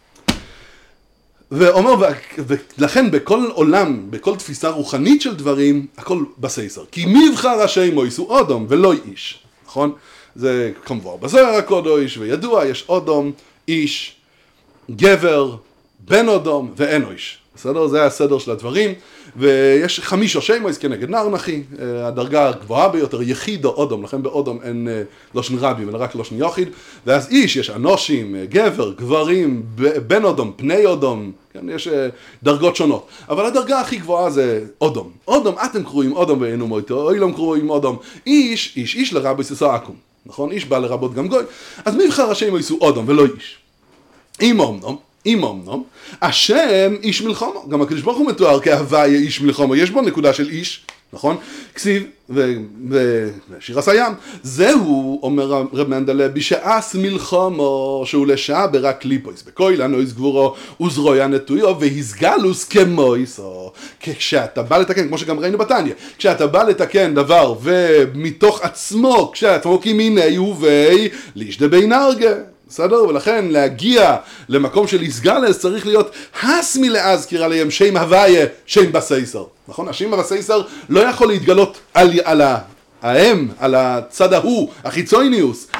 ואומר, ולכן בכל עולם, בכל תפיסה רוחנית של דברים, הכל בסייסר. כי מי יבחר השם מויס הוא אודום ולא איש, נכון? זה כמובן בזוהר הקודש, וידוע, יש אודום, איש, גבר, בן אודום ואין איש. בסדר? זה הסדר של הדברים, ויש 5 שמות כנגד נער נכי, הדרגה הגבוהה ביותר, יחיד או אודום, לכן באודום אין לושן רבים, אלא רק לושן יחיד, ואז איש, יש אנושים, גבר, גברים, בן אודום, פני אודום, כן? יש דרגות שונות, אבל הדרגה הכי גבוהה זה אודום. אודום, אתם קרואים אודום ואינו מויתו, אילום קרואים אודום, איש לרבי ססעקום, נכון? איש בא לרבות גם גוי, אז מי יבחר השם יסו אודום ולא איש? אם אמנם, השם איש מלחמה, גם הקדוש ברוך הוא מתואר כהוויה איש מלחמה, יש בו נקודה של איש, נכון? כסיב ושיר הסיים, זהו, אומר רב מנדלה, בשעס מלחמה שהוא לשעה ברק ליפויס, בקוילה נויס גבורו וזרויה נטויו והסגלוס כמויס, או כשאתה בא לתקן, כמו שגם ראינו בתניא, כשאתה בא לתקן דבר ומתוך עצמו, כשאתה כמיני ובי לישדה בין ארגה, בסדר? ולכן להגיע למקום של איסגלס צריך להיות הסמי להזכיר עליהם שם הוויה, שם בסייסר. נכון? השם בסייסר לא יכול להתגלות על הצד ההוא, החיצוניוס,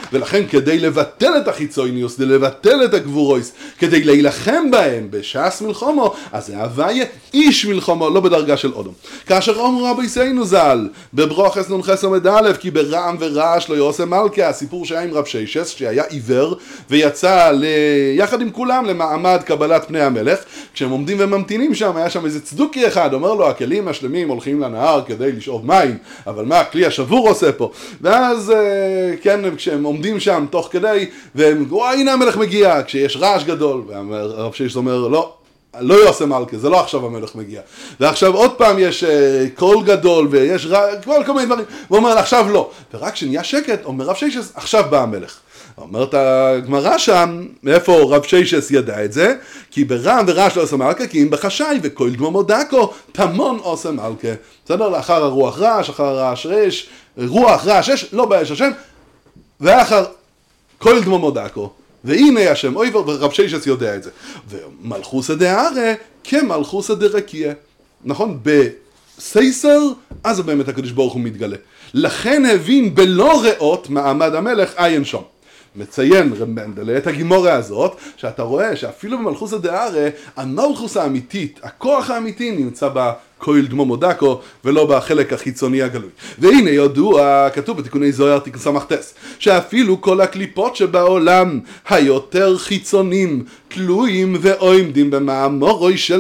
ולכן כדי לבטל את החיצוניוס, כדי לבטל את הגבורויס, כדי להילחם בהם בשעס מלחומו, אז זה הוויה איש מלחומו, לא בדרגה של אודום. כאשר אומר רבי סיינו ז"ל, בברוך נון חס עמוד א', כי ברעם ורעש לא יעשה מלכה, הסיפור שהיה עם רב שיישס, שהיה עיוור, ויצא יחד עם כולם למעמד קבלת פני המלך, כשהם עומדים וממתינים שם, היה שם איזה צדוקי אחד, אומר לו, הכלים השלמים הולכים לנהר כדי לשאוב מים, אבל מה הכלי השבור עושה פה? ואז, כן, כשהם עומדים שם תוך כדי, והם, הנה המלך מגיע, כשיש רעש גדול, והרב שיישס אומר, לא יעשה מלכה, זה לא עכשיו המלך מגיע. ועכשיו עוד פעם יש קול גדול, ויש כל מיני דברים, והוא אומר, עכשיו לא. ורק כשנהיה שקט, אומר רב שיישס, עכשיו בא המלך. אומרת הגמרא שם, מאיפה רב שיישס ידע את זה? כי ברעם ורעש לא עושה מלכה, כי אם בחשאי וקול דממו דקו, תמון עושה מלכה. בסדר? לאחר הרוח רעש, אחר הרעש רש, רוח רעש רש, לא באש השם, ואחר קול דממו דקו. והנה השם אויבר, ורב שיישס יודע את זה. ומלכוסא דהרא כמלכוסא דרקיע. נכון? בסייסר, אז באמת הקדוש ברוך הוא מתגלה. לכן הבין בלא ראות מעמד המלך עין שום. מציין רב מנדלה את הגימורה הזאת, שאתה רואה שאפילו במלכוסא דהרא, המלכוס האמיתית, הכוח האמיתי נמצא בקול דממו דקו, ולא בחלק החיצוני הגלוי. והנה ידוע, כתוב בתיקוני זוהר תיקון סמ"ס, שאפילו כל הקליפות שבעולם היותר חיצונים, תלויים ועומדים במאמורוי של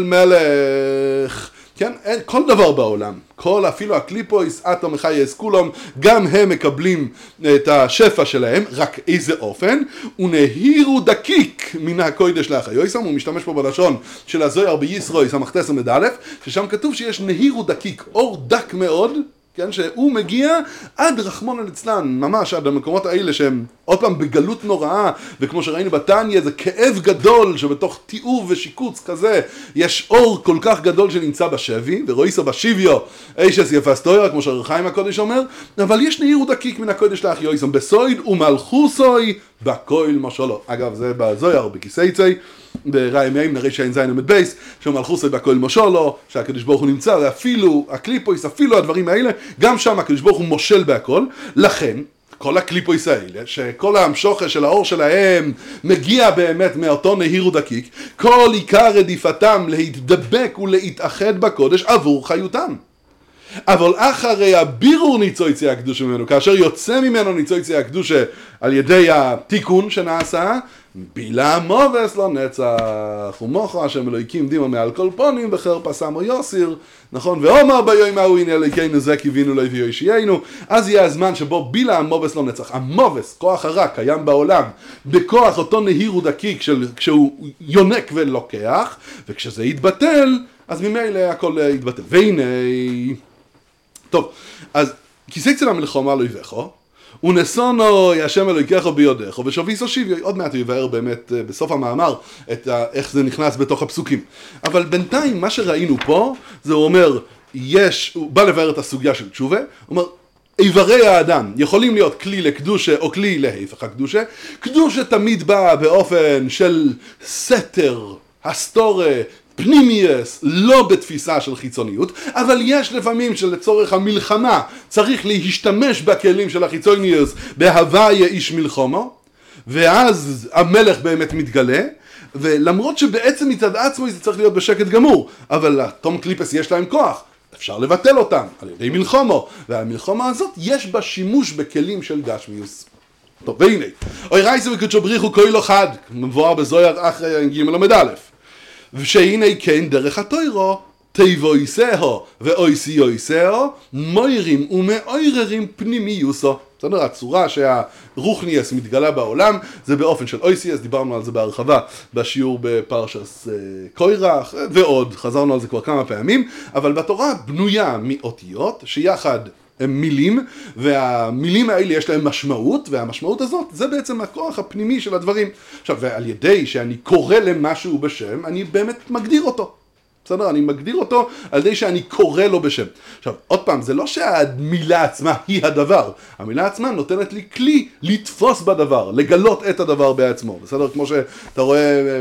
מלך. כן, כל דבר בעולם, אפילו הקליפויס, אטום, מחייס, כולם, גם הם מקבלים את השפע שלהם, רק איזה אופן, ונהירו דקיק מן הקודש לאחיוסם, הוא משתמש פה בלשון של הזוהר בישרוי, סמ"ס עמוד א', ששם כתוב שיש נהירו דקיק, אור דק מאוד, כן, שהוא מגיע עד רחמנא ליצלן, ממש עד המקומות האלה שהם עוד פעם בגלות נוראה, וכמו שראינו בתניא זה כאב גדול שבתוך תיאור ושיקוץ כזה יש אור כל כך גדול שנמצא בשבי, ורואיסו בשיביו אישס יפסטויר, כמו שהרב חיים הקודש אומר, אבל יש נהירו דקיק מן הקודש לאחיוסם בסויד ומלכוסוי בקויל משולו. אגב, זה בזוהר בכיסייצי, בראי מאים נראה שאין זין עמד בייס, שמלכוסוי בקויל משולו, שהקדוש ברוך הוא נמצא, ואפילו הקליפויס, אפילו הדברים האלה, גם שם הקדוש ברוך הוא מושל בהכל. לכן כל הקליפויס האלה, שכל ההמשוכה של האור שלהם מגיע באמת מאותו נהיר ודקיק, כל עיקר רדיפתם להתדבק ולהתאחד בקודש עבור חיותם. אבל אחרי הבירור ניצויצי הקדושה ממנו, כאשר יוצא ממנו ניצויצי הקדושה על ידי התיקון שנעשה, בילה מובס לא נצח, ומוכו השם אלוהיקים דימה מעל כל פונים, בחרפה שמו יוסיר, נכון? ואומר ביום ההוא הנה אלוהינו זה קיווינו לו ויושיענו, אז יהיה הזמן שבו בילה המובס לא נצח, המובס, כוח הרע, קיים בעולם, בכוח אותו נהיר ודקיק כשהוא יונק ולוקח, וכשזה יתבטל, אז ממילא הכל יתבטל. והנה, טוב, אז כיסא צל המלחמה לא יבכו, ונסונו השם אלוהיכך ביודך, ושוויסו שוויו, עוד מעט הוא יבאר באמת בסוף המאמר איך זה נכנס בתוך הפסוקים. אבל בינתיים מה שראינו פה, זה הוא אומר, הוא בא לבאר את הסוגיה של תשובה, הוא אומר, איברי האדם יכולים להיות כלי לקדושה או כלי להיפך הקדושה, קדושה תמיד באה באופן של סתר, הסתורה, פנימייס, לא בתפיסה של חיצוניות, אבל יש לפעמים שלצורך המלחמה צריך להשתמש בכלים של החיצוניות בהוויה איש מלחמה, ואז המלך באמת מתגלה, ולמרות שבעצם מצד עצמו זה צריך להיות בשקט גמור, אבל לתום קליפס יש להם כוח, אפשר לבטל אותם על ידי מלחמה, והמלחמה הזאת יש בה שימוש בכלים של גשמיוס. טוב, והנה, אוי רייסו וקודשו בריחו כהילו חד, מבואר בזוהר אחרי ג' עמוד א', ושהנה כן דרך התוירו, תיבויסהו ואויסיויסהו, מוירים ומאויררים פנימיוסו. בסדר, הצורה שהרוחניאס מתגלה בעולם, זה באופן של אויסיאס, דיברנו על זה בהרחבה בשיעור בפרשס קוירח, ועוד, חזרנו על זה כבר כמה פעמים, אבל בתורה בנויה מאותיות, שיחד הם מילים, והמילים האלה יש להם משמעות, והמשמעות הזאת זה בעצם הכוח הפנימי של הדברים. עכשיו, ועל ידי שאני קורא למשהו בשם, אני באמת מגדיר אותו. בסדר? אני מגדיר אותו על ידי שאני קורא לו בשם. עכשיו, עוד פעם, זה לא שהמילה עצמה היא הדבר. המילה עצמה נותנת לי כלי לתפוס בדבר, לגלות את הדבר בעצמו. בסדר? כמו שאתה רואה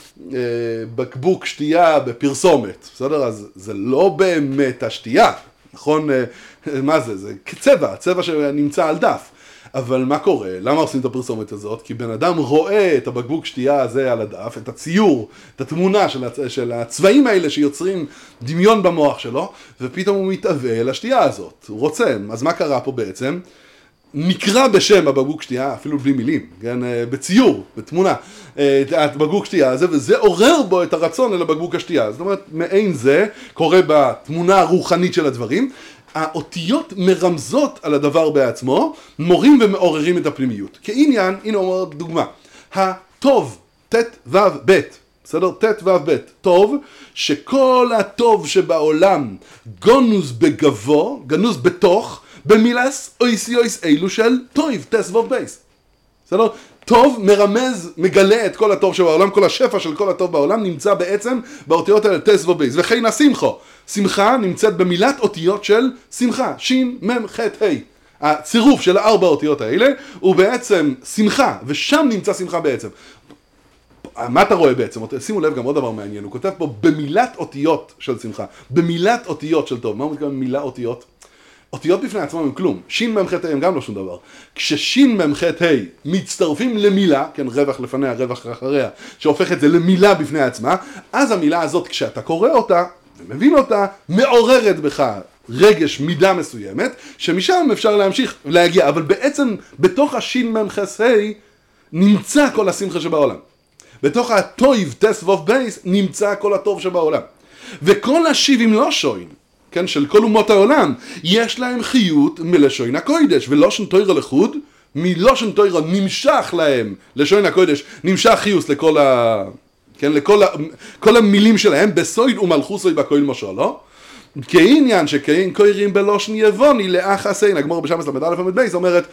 בקבוק שתייה בפרסומת. בסדר? אז זה לא באמת השתייה. נכון? מה זה? זה צבע, צבע שנמצא על דף. אבל מה קורה? למה עושים את הפרסומת הזאת? כי בן אדם רואה את הבקבוק שתייה הזה על הדף, את הציור, את התמונה של הצבעים האלה שיוצרים דמיון במוח שלו, ופתאום הוא מתאווה לשתייה הזאת, הוא רוצה. אז מה קרה פה בעצם? נקרא בשם הבקבוק שתייה, אפילו בלי מילים, כן? בציור, בתמונה, את הבקבוק שתייה הזה, וזה עורר בו את הרצון אל הבקבוק השתייה. זאת אומרת, מעין זה קורה בתמונה הרוחנית של הדברים, האותיות מרמזות על הדבר בעצמו, מורים ומעוררים את הפנימיות. כעניין, הנה אומר דוגמה, הטוב, תת וו בית, בסדר? תת וו בית, טוב, שכל הטוב שבעולם גונוז בגבו, גנוז בתוך, במילס אויס אילו של טויב, תס וו בייס. בסדר? טוב מרמז, מגלה את כל הטוב שבעולם, כל השפע של כל הטוב בעולם נמצא בעצם באותיות האלה תס וו בייס. וכן השמחו, שמחה נמצאת במילת אותיות של שמחה, שין, מם, חט, ה'. הצירוף של 4 אותיות האלה הוא בעצם שמחה, ושם נמצא שמחה בעצם. מה אתה רואה בעצם? שימו לב גם עוד דבר מעניין, הוא כותב פה במילת אותיות של שמחה, במילת אותיות של טוב. מה הוא מתכוון במילה אותיות? אותיות בפני עצמם הם כלום, שין מם חט ה' הם גם לא שום דבר. כששין מם חט ה' מצטרפים למילה, כן, רווח לפניה, רווח אחריה, שהופך את זה למילה בפני עצמה, אז המילה הזאת כשאתה קורא אותה ומבין אותה, מעוררת בך רגש, מידה מסוימת, שמשם אפשר להמשיך להגיע, אבל בעצם בתוך השין מם חט ה' נמצא כל השמחה שבעולם. בתוך הטויב תס וו בייס נמצא כל הטוב שבעולם. וכל השיבים לא שוין, כן, של כל אומות העולם, יש להם חיות מלשוין הקודש, ולושן תוירה לחוד, מלושן תוירה נמשך להם, לשוין הקודש, נמשך חיוס לכל כל המילים שלהם, בסויד ומלכוסוי בקויל משול, לא? כעניין שכאין קוירים בלושן יבוני לאחס אין, הגמור בשמס למד א' עמוד בייס אומרת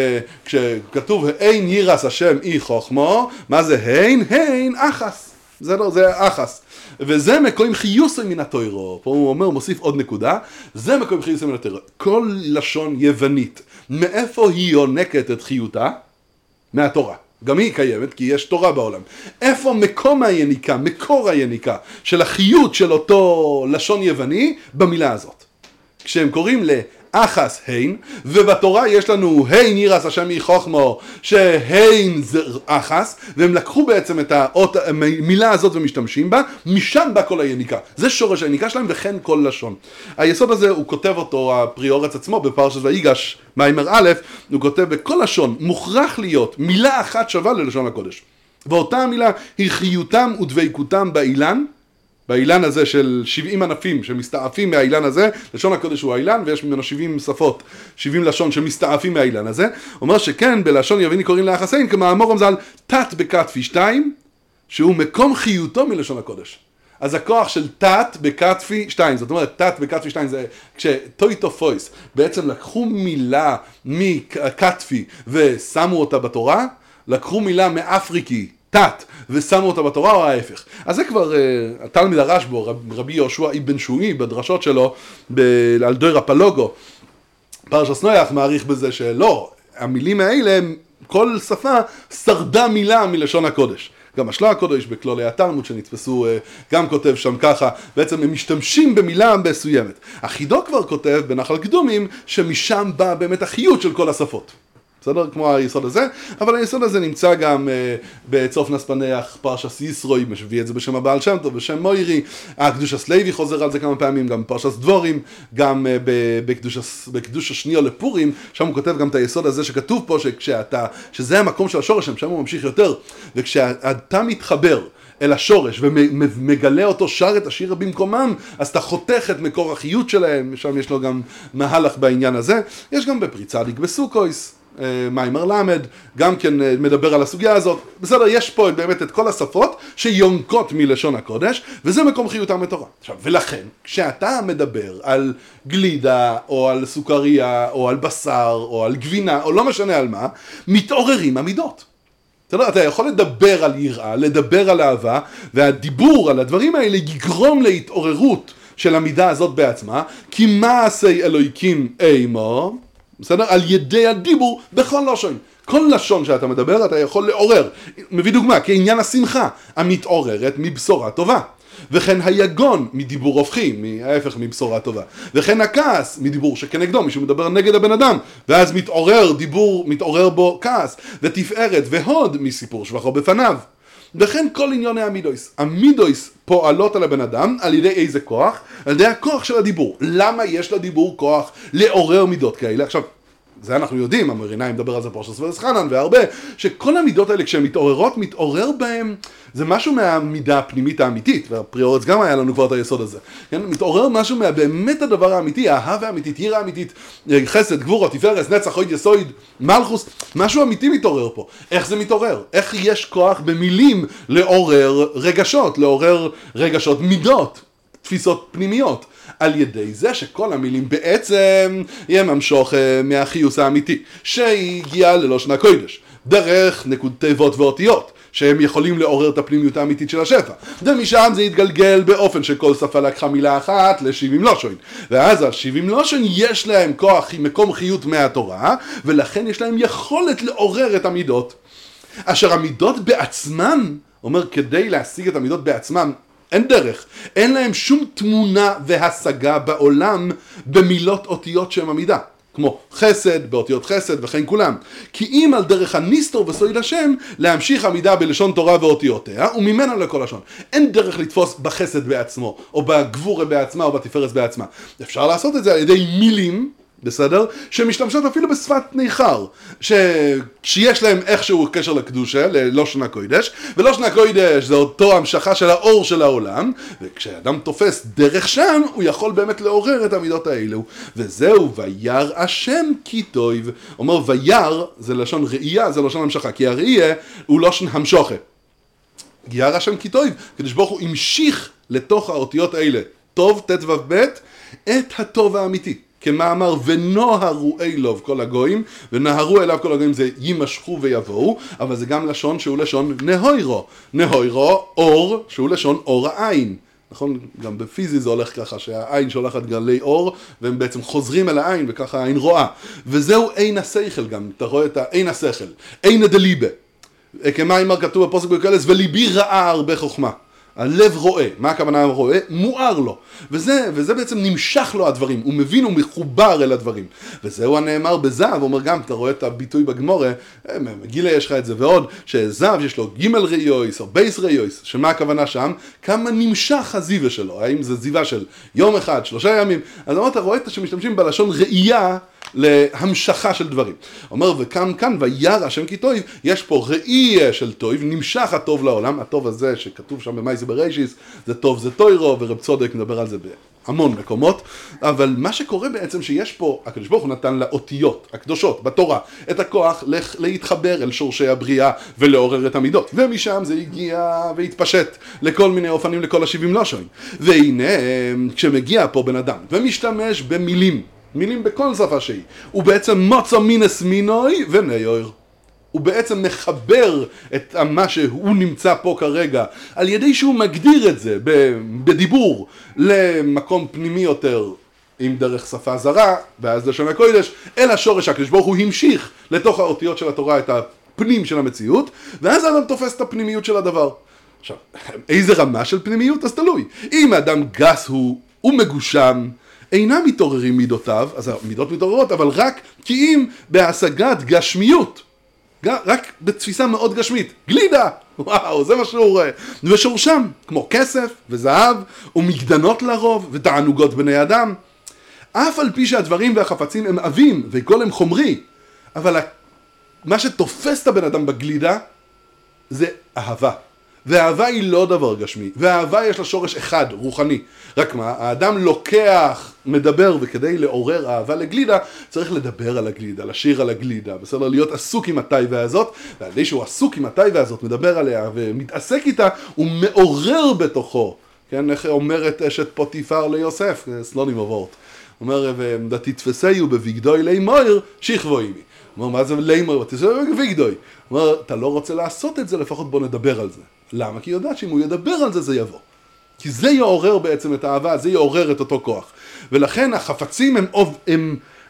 שכשכתוב אין יירס השם אי חוכמו, מה זה הין? הין אחס, זה אחס. וזה מקוים חיוסי מן התוירו, פה הוא אומר, מוסיף עוד נקודה, זה מקוים חיוסי מן התוירו. כל לשון יוונית, מאיפה היא יונקת את חיותה? מהתורה. גם היא קיימת, כי יש תורה בעולם. איפה מקום היניקה, מקור היניקה של החיות של אותו לשון יווני במילה הזאת? כשהם קוראים לאחס הין, ובתורה יש לנו הין יירס השם אי חוכמו, שהין זה אחס, והם לקחו בעצם את המילה הזאת ומשתמשים בה, משם בא כל היניקה. זה שורש היניקה שלהם וכן כל לשון. היסוד הזה הוא כותב אותו, הפריורץ עצמו, בפרשת ויגש, מיימר א', הוא כותב בכל לשון, מוכרח להיות מילה אחת שווה ללשון הקודש. ואותה המילה היא חיותם ודבקותם באילן, באילן הזה של 70 ענפים שמסתעפים מהאילן הזה, לשון הקודש הוא האילן, ויש ממנו 70 שפות, 70 לשון שמסתעפים מהאילן הזה. אומר שכן, בלשון יווני קוראים לאחס הין, כמאמר רמזל, תת בכתפי 2, שהוא מקום חיותו מלשון הקודש. אז הכוח של תת בכתפי 2, זאת אומרת, תת בכתפי 2 זה כשטויטופויס בעצם לקחו מילה מכתפי ושמו אותה בתורה, לקחו מילה מאפריקי, תת, ושמו אותה בתורה או ההפך. אז זה כבר התלמיד הרשב"א, רבי יהושע אבן שועי, בדרשות שלו, על דויר הפלוגו, פרשת נויח מעריך בזה שלא, המילים האלה, כל שפה שרדה מילה מלשון הקודש. גם השלה הקודש בכלולי התלמוד שנתפסו, גם כותב שם ככה, בעצם הם משתמשים במילה מסוימת. החידו כבר כותב בנחל קדומים, שמשם בא באמת החיות של כל השפות. בסדר? כמו היסוד הזה, אבל היסוד הזה נמצא גם בצוף נספנח, פרשס ישרוי, מביא את זה בשם הבעל שם טוב, בשם מוירי, הקדושס לוי חוזר על זה כמה פעמים, גם פרשס דבורים, גם בקדוש השנייה לפורים, שם הוא כותב גם את היסוד הזה שכתוב פה, שזה המקום של השורש, שם הוא ממשיך יותר, וכשאתה מתחבר אל השורש ומגלה אותו שר את השיר במקומם, אז אתה חותך את מקור החיות שלהם, שם יש לו גם מהלך בעניין הזה, יש גם בפרי צדיק בסוכויס, מיימר למד, גם כן מדבר על הסוגיה הזאת. בסדר, יש פה באמת את כל השפות שיונקות מלשון הקודש, וזה מקום חיותם בתורה. עכשיו, ולכן, כשאתה מדבר על גלידה, או על סוכריה, או על בשר, או על גבינה, או לא משנה על מה, מתעוררים המידות. אתה יכול לדבר על יראה, לדבר על אהבה, והדיבור על הדברים האלה יגרום להתעוררות של המידה הזאת בעצמה, כי מעשי אלוהיקים אימו, בסדר? על ידי הדיבור בכל לשון. כל לשון שאתה מדבר אתה יכול לעורר. מביא דוגמה, כעניין השמחה, המתעוררת מבשורה טובה. וכן היגון מדיבור הופכי, ההפך מבשורה טובה, וכן הכעס מדיבור שכנגדו, מישהו מדבר נגד הבן אדם, ואז מתעורר בו כעס, ותפארת והוד מסיפור שבחו בפניו. וכן כל עניוני המידויס. המידויס פועלות על הבן אדם על ידי איזה כוח? על ידי הכוח של הדיבור. למה יש לדיבור כוח לעורר מידות כאלה? עכשיו, זה אנחנו יודעים, המרינאי מדבר על זה פרשס ורסחנן והרבה, שכל המידות האלה כשהן מתעוררות, מתעורר בהן, זה משהו מהמידה הפנימית האמיתית, והפריאורץ גם היה לנו כבר את היסוד הזה, כן? מתעורר משהו מהבאמת הדבר האמיתי, האהבה האמיתית, יראה האמיתית, חסד, גבורות, תפארת, נצח, הוד יסוד, מלכוס, משהו אמיתי מתעורר פה. איך זה מתעורר? איך יש כוח במילים לעורר רגשות, מידות, תפיסות פנימיות, על ידי זה שכל המילים בעצם יממשוך מהחיוס האמיתי, שהגיע ללושן הקודש, דרך תיבות ואותיות, שהם יכולים לעורר את הפנימיות האמיתית של השפע. ומשם זה יתגלגל באופן שכל שפה לקחה מילה אחת ל70 לושן. ואז ה70 לושן יש להם כוח מקום חיות מהתורה, ולכן יש להם יכולת לעורר את המידות. אשר המידות בעצמם, אומר כדי להשיג את המידות בעצמם, אין דרך, אין להם שום תמונה והשגה בעולם במילות אותיות שהם עמידה. כמו חסד, באותיות חסד וכן כולם. כי אם על דרך הניסטור וסויד השם, להמשיך עמידה בלשון תורה ואותיותיה, וממנה לכל לשון. אין דרך לתפוס בחסד בעצמו, או בגבורה בעצמה, או בתפארת בעצמה. אפשר לעשות את זה על ידי מילים, בסדר? שמשתמשות אפילו בשפת ניכר, שיש להם איכשהו קשר לקדושה, ללושן הקודש, ולושן הקודש זה אותו המשכה של האור של העולם, וכשאדם תופס דרך שם, הוא יכול באמת לעורר את המידות האלו, וזהו, וירא השם כי טוב. אומר וירא, זה לשון ראייה, זה לשון המשכה, כי הראייה הוא לשון המשוכה. ירא השם כי טוב, כדי שברוך הוא המשיך לתוך האותיות האלה, טוב, ת' ו' ב', את הטוב האמיתי. כמאמר ונוהרו אליו כל הגויים, ונהרו אליו כל הגויים זה יימשכו ויבואו, אבל זה גם לשון שהוא לשון נהוירו. נהוירו, אור, שהוא לשון אור העין. נכון? גם בפיזי זה הולך ככה שהעין שולחת גלי אור, והם בעצם חוזרים אל העין, וככה העין רואה. וזהו עין השכל גם, אתה רואה את העין השכל. עין הדליבה. כמאמר כתוב בפוסק בקהלת, וליבי ראה הרבה חוכמה. הלב רואה, מה הכוונה רואה? מואר לו, וזה בעצם נמשך לו הדברים, הוא מבין, הוא מחובר אל הדברים, וזהו הנאמר בזהב, אומר גם, אתה רואה את הביטוי בגמורה, מגילה יש לך את זה ועוד, שזהב יש לו ג' ראיויס או בייס ראיויס, שמה הכוונה שם? כמה נמשך הזיווה שלו, האם זה זיווה של יום אחד, 3 ימים, אז אתה רואה שמשתמשים בלשון ראייה, להמשכה של דברים. אומר וכאן וירא השם כי טוב, יש פה ראייה של טוב, נמשך הטוב לעולם, הטוב הזה שכתוב שם במאי בראשיס, זה טוב זה טוירו, ורב צודק מדבר על זה בהמון מקומות, אבל מה שקורה בעצם שיש פה, הקדוש ברוך הוא נתן לאותיות הקדושות בתורה את הכוח להתחבר אל שורשי הבריאה ולעורר את המידות, ומשם זה הגיע והתפשט לכל מיני אופנים, לכל ה70 לושן. והנה כשמגיע פה בן אדם ומשתמש במילים, מילים בכל שפה שהיא, הוא בעצם מוצא מינס מינוי וניור. הוא בעצם מחבר את מה שהוא נמצא פה כרגע, על ידי שהוא מגדיר את זה בדיבור למקום פנימי יותר, עם דרך שפה זרה, ואז לשון הקודש, אל השורש הקדוש ברוך הוא המשיך לתוך האותיות של התורה את הפנים של המציאות, ואז האדם תופס את הפנימיות של הדבר. עכשיו, איזה רמה של פנימיות? אז תלוי. אם האדם גס הוא מגושם, אינם מתעוררים מידותיו, אז המידות מתעוררות, אבל רק כי אם בהשגת גשמיות, רק בתפיסה מאוד גשמית, גלידה, וואו, זה מה שהוא רואה, ושורשם, כמו כסף וזהב, ומגדנות לרוב, ותענוגות בני אדם, אף על פי שהדברים והחפצים הם עבים, וכל הם חומרי, אבל מה שתופס את הבן אדם בגלידה, זה אהבה. והאהבה היא לא דבר גשמי, והאהבה יש לה שורש אחד, רוחני. רק מה, האדם לוקח, מדבר, וכדי לעורר אהבה לגלידה, צריך לדבר על הגלידה, לשיר על הגלידה, בסדר? להיות עסוק עם הטייבה הזאת, ועל ידי שהוא עסוק עם הטייבה הזאת, מדבר עליה ומתעסק איתה, הוא מעורר בתוכו. כן, איך אומרת אשת פוטיפר ליוסף, סלונים עבורת. אומר, ותתפסהו בבגדוי לימויר, שכבו עימי. אומר, מה זה לימויר? תתפסהו בבגדוי. אומר, אתה לא רוצה לעשות את זה, לפחות בוא נדבר על זה. למה? כי יודעת שאם הוא ידבר על זה, זה יבוא. כי זה יעורר בעצם את האהבה, זה יעורר את אותו כוח. ולכן החפצים הם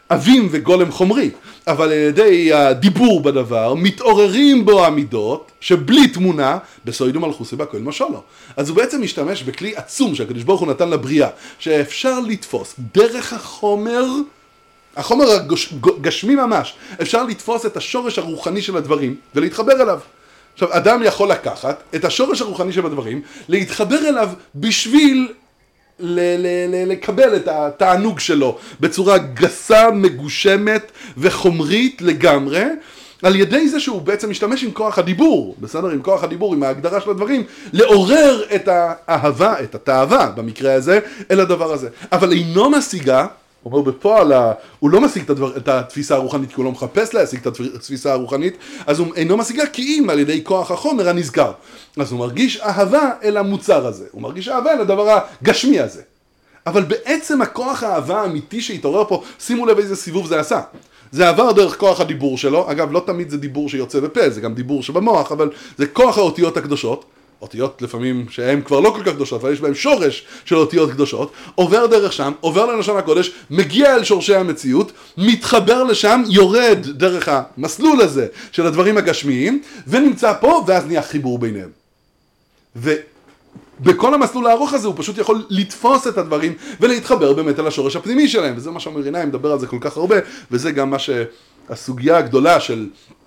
אבים וגולם חומרי, אבל על ידי הדיבור בדבר, מתעוררים בו המידות, שבלי תמונה, בסוידו מלכוסי בכל משולו. אז הוא בעצם משתמש בכלי עצום שהקדוש ברוך הוא נתן לבריאה, שאפשר לתפוס דרך החומר הגשמי ממש, אפשר לתפוס את השורש הרוחני של הדברים, ולהתחבר אליו. עכשיו, אדם יכול לקחת את השורש הרוחני של הדברים, להתחבר אליו בשביל לקבל את התענוג שלו בצורה גסה, מגושמת וחומרית לגמרי, על ידי זה שהוא בעצם משתמש עם כוח הדיבור, בסדר? עם כוח הדיבור, עם ההגדרה של הדברים, לעורר את האהבה, את התאווה במקרה הזה, אל הדבר הזה. אבל אינו משיגה, הוא אומר בפועל, הוא לא משיג את התפיסה הרוחנית, כי הוא לא מחפש להשיג את התפיסה הרוחנית, אז הוא אינו משיגה כי אם על ידי כוח החומר הנזכר. אז הוא מרגיש אהבה אל המוצר הזה, הוא מרגיש אהבה אל הדבר הגשמי הזה. אבל בעצם הכוח האהבה האמיתי שהתעורר פה, שימו לב איזה סיבוב זה עשה. זה עבר דרך כוח הדיבור שלו, אגב לא תמיד זה דיבור שיוצא בפה, זה גם דיבור שבמוח, אבל זה כוח האותיות הקדושות, אותיות לפעמים שהן כבר לא כל כך קדושות, אבל יש בהן שורש של אותיות קדושות, עובר דרך שם, עובר ללשון הקודש, מגיע אל שורשי המציאות, מתחבר לשם, יורד דרך המסלול הזה של הדברים הגשמיים, ונמצא פה, ואז נהיה חיבור ביניהם. ובכל המסלול הארוך הזה הוא פשוט יכול לתפוס את הדברים, ולהתחבר באמת אל השורש הפנימי שלהם, וזה מה שאומר עיניים, מדבר על זה כל כך הרבה, וזה גם מה שהסוגיה הגדולה של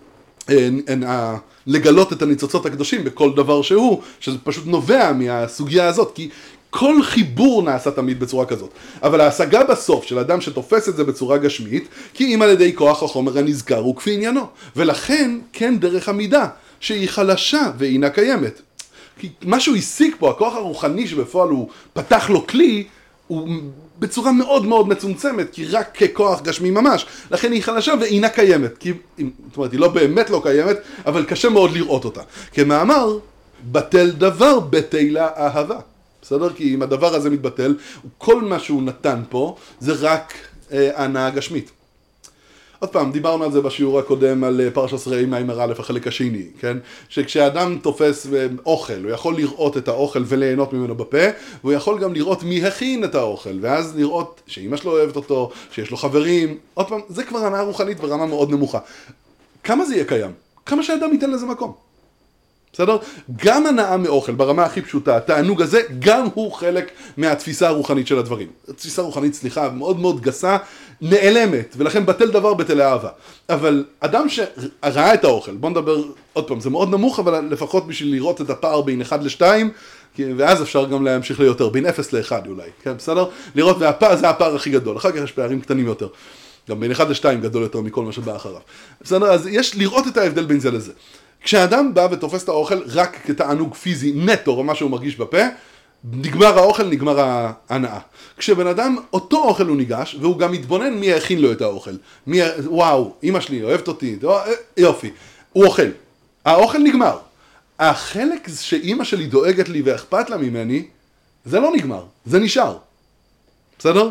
לגלות את הניצוצות הקדושים בכל דבר שהוא, שזה פשוט נובע מהסוגיה הזאת, כי כל חיבור נעשה תמיד בצורה כזאת. אבל ההשגה בסוף של אדם שתופס את זה בצורה גשמית, כי אם על ידי כוח החומר הנזכר הוא כפי עניינו. ולכן כן דרך המידה, שהיא חלשה ואינה קיימת. כי מה שהוא השיג פה, הכוח הרוחני שבפועל הוא פתח לו כלי, הוא בצורה מאוד מאוד מצומצמת, כי רק ככוח גשמי ממש, לכן היא חלשה ואינה קיימת, כי, זאת אומרת, היא לא באמת לא קיימת, אבל קשה מאוד לראות אותה. כמאמר, בטל דבר בטלה אהבה. בסדר? כי אם הדבר הזה מתבטל, כל מה שהוא נתן פה, זה רק הנאה גשמית. עוד פעם, דיברנו על זה בשיעור הקודם על פרשת ראה מימר א' החלק השני, כן? שכשאדם תופס אוכל, הוא יכול לראות את האוכל וליהנות ממנו בפה, והוא יכול גם לראות מי הכין את האוכל, ואז לראות שאמא שלו אוהבת אותו, שיש לו חברים. עוד פעם, זה כבר הנאה רוחנית ברמה מאוד נמוכה. כמה זה יהיה קיים? כמה שהאדם ייתן לזה מקום? בסדר? גם הנאה מאוכל, ברמה הכי פשוטה, התענוג הזה, גם הוא חלק מהתפיסה הרוחנית של הדברים. תפיסה רוחנית, סליחה, מאוד מאוד גסה, נעלמת, ולכן בטל דבר בטל אהבה. אבל אדם שראה את האוכל, בוא נדבר עוד פעם, זה מאוד נמוך, אבל לפחות בשביל לראות את הפער בין 1 ל-2, ואז אפשר גם להמשיך ליותר, בין 0 ל-1 אולי, כן, בסדר? לראות, זה הפער הכי גדול, אחר כך יש פערים קטנים יותר. גם בין 1 ל-2 גדול יותר מכל מה שבא אחריו. בסדר? אז יש לראות את ההבדל בין זה לזה. כשאדם בא ותופס את האוכל רק כתענוג פיזי נטו, או מה שהוא מרגיש בפה, נגמר האוכל, נגמר ההנאה. כשבן אדם, אותו אוכל הוא ניגש, והוא גם מתבונן מי הכין לו את האוכל. וואו, אמא שלי אוהבת אותי, יופי, הוא אוכל. האוכל נגמר. החלק שאמא שלי דואגת לי ואכפת לה ממני, זה לא נגמר, זה נשאר. בסדר?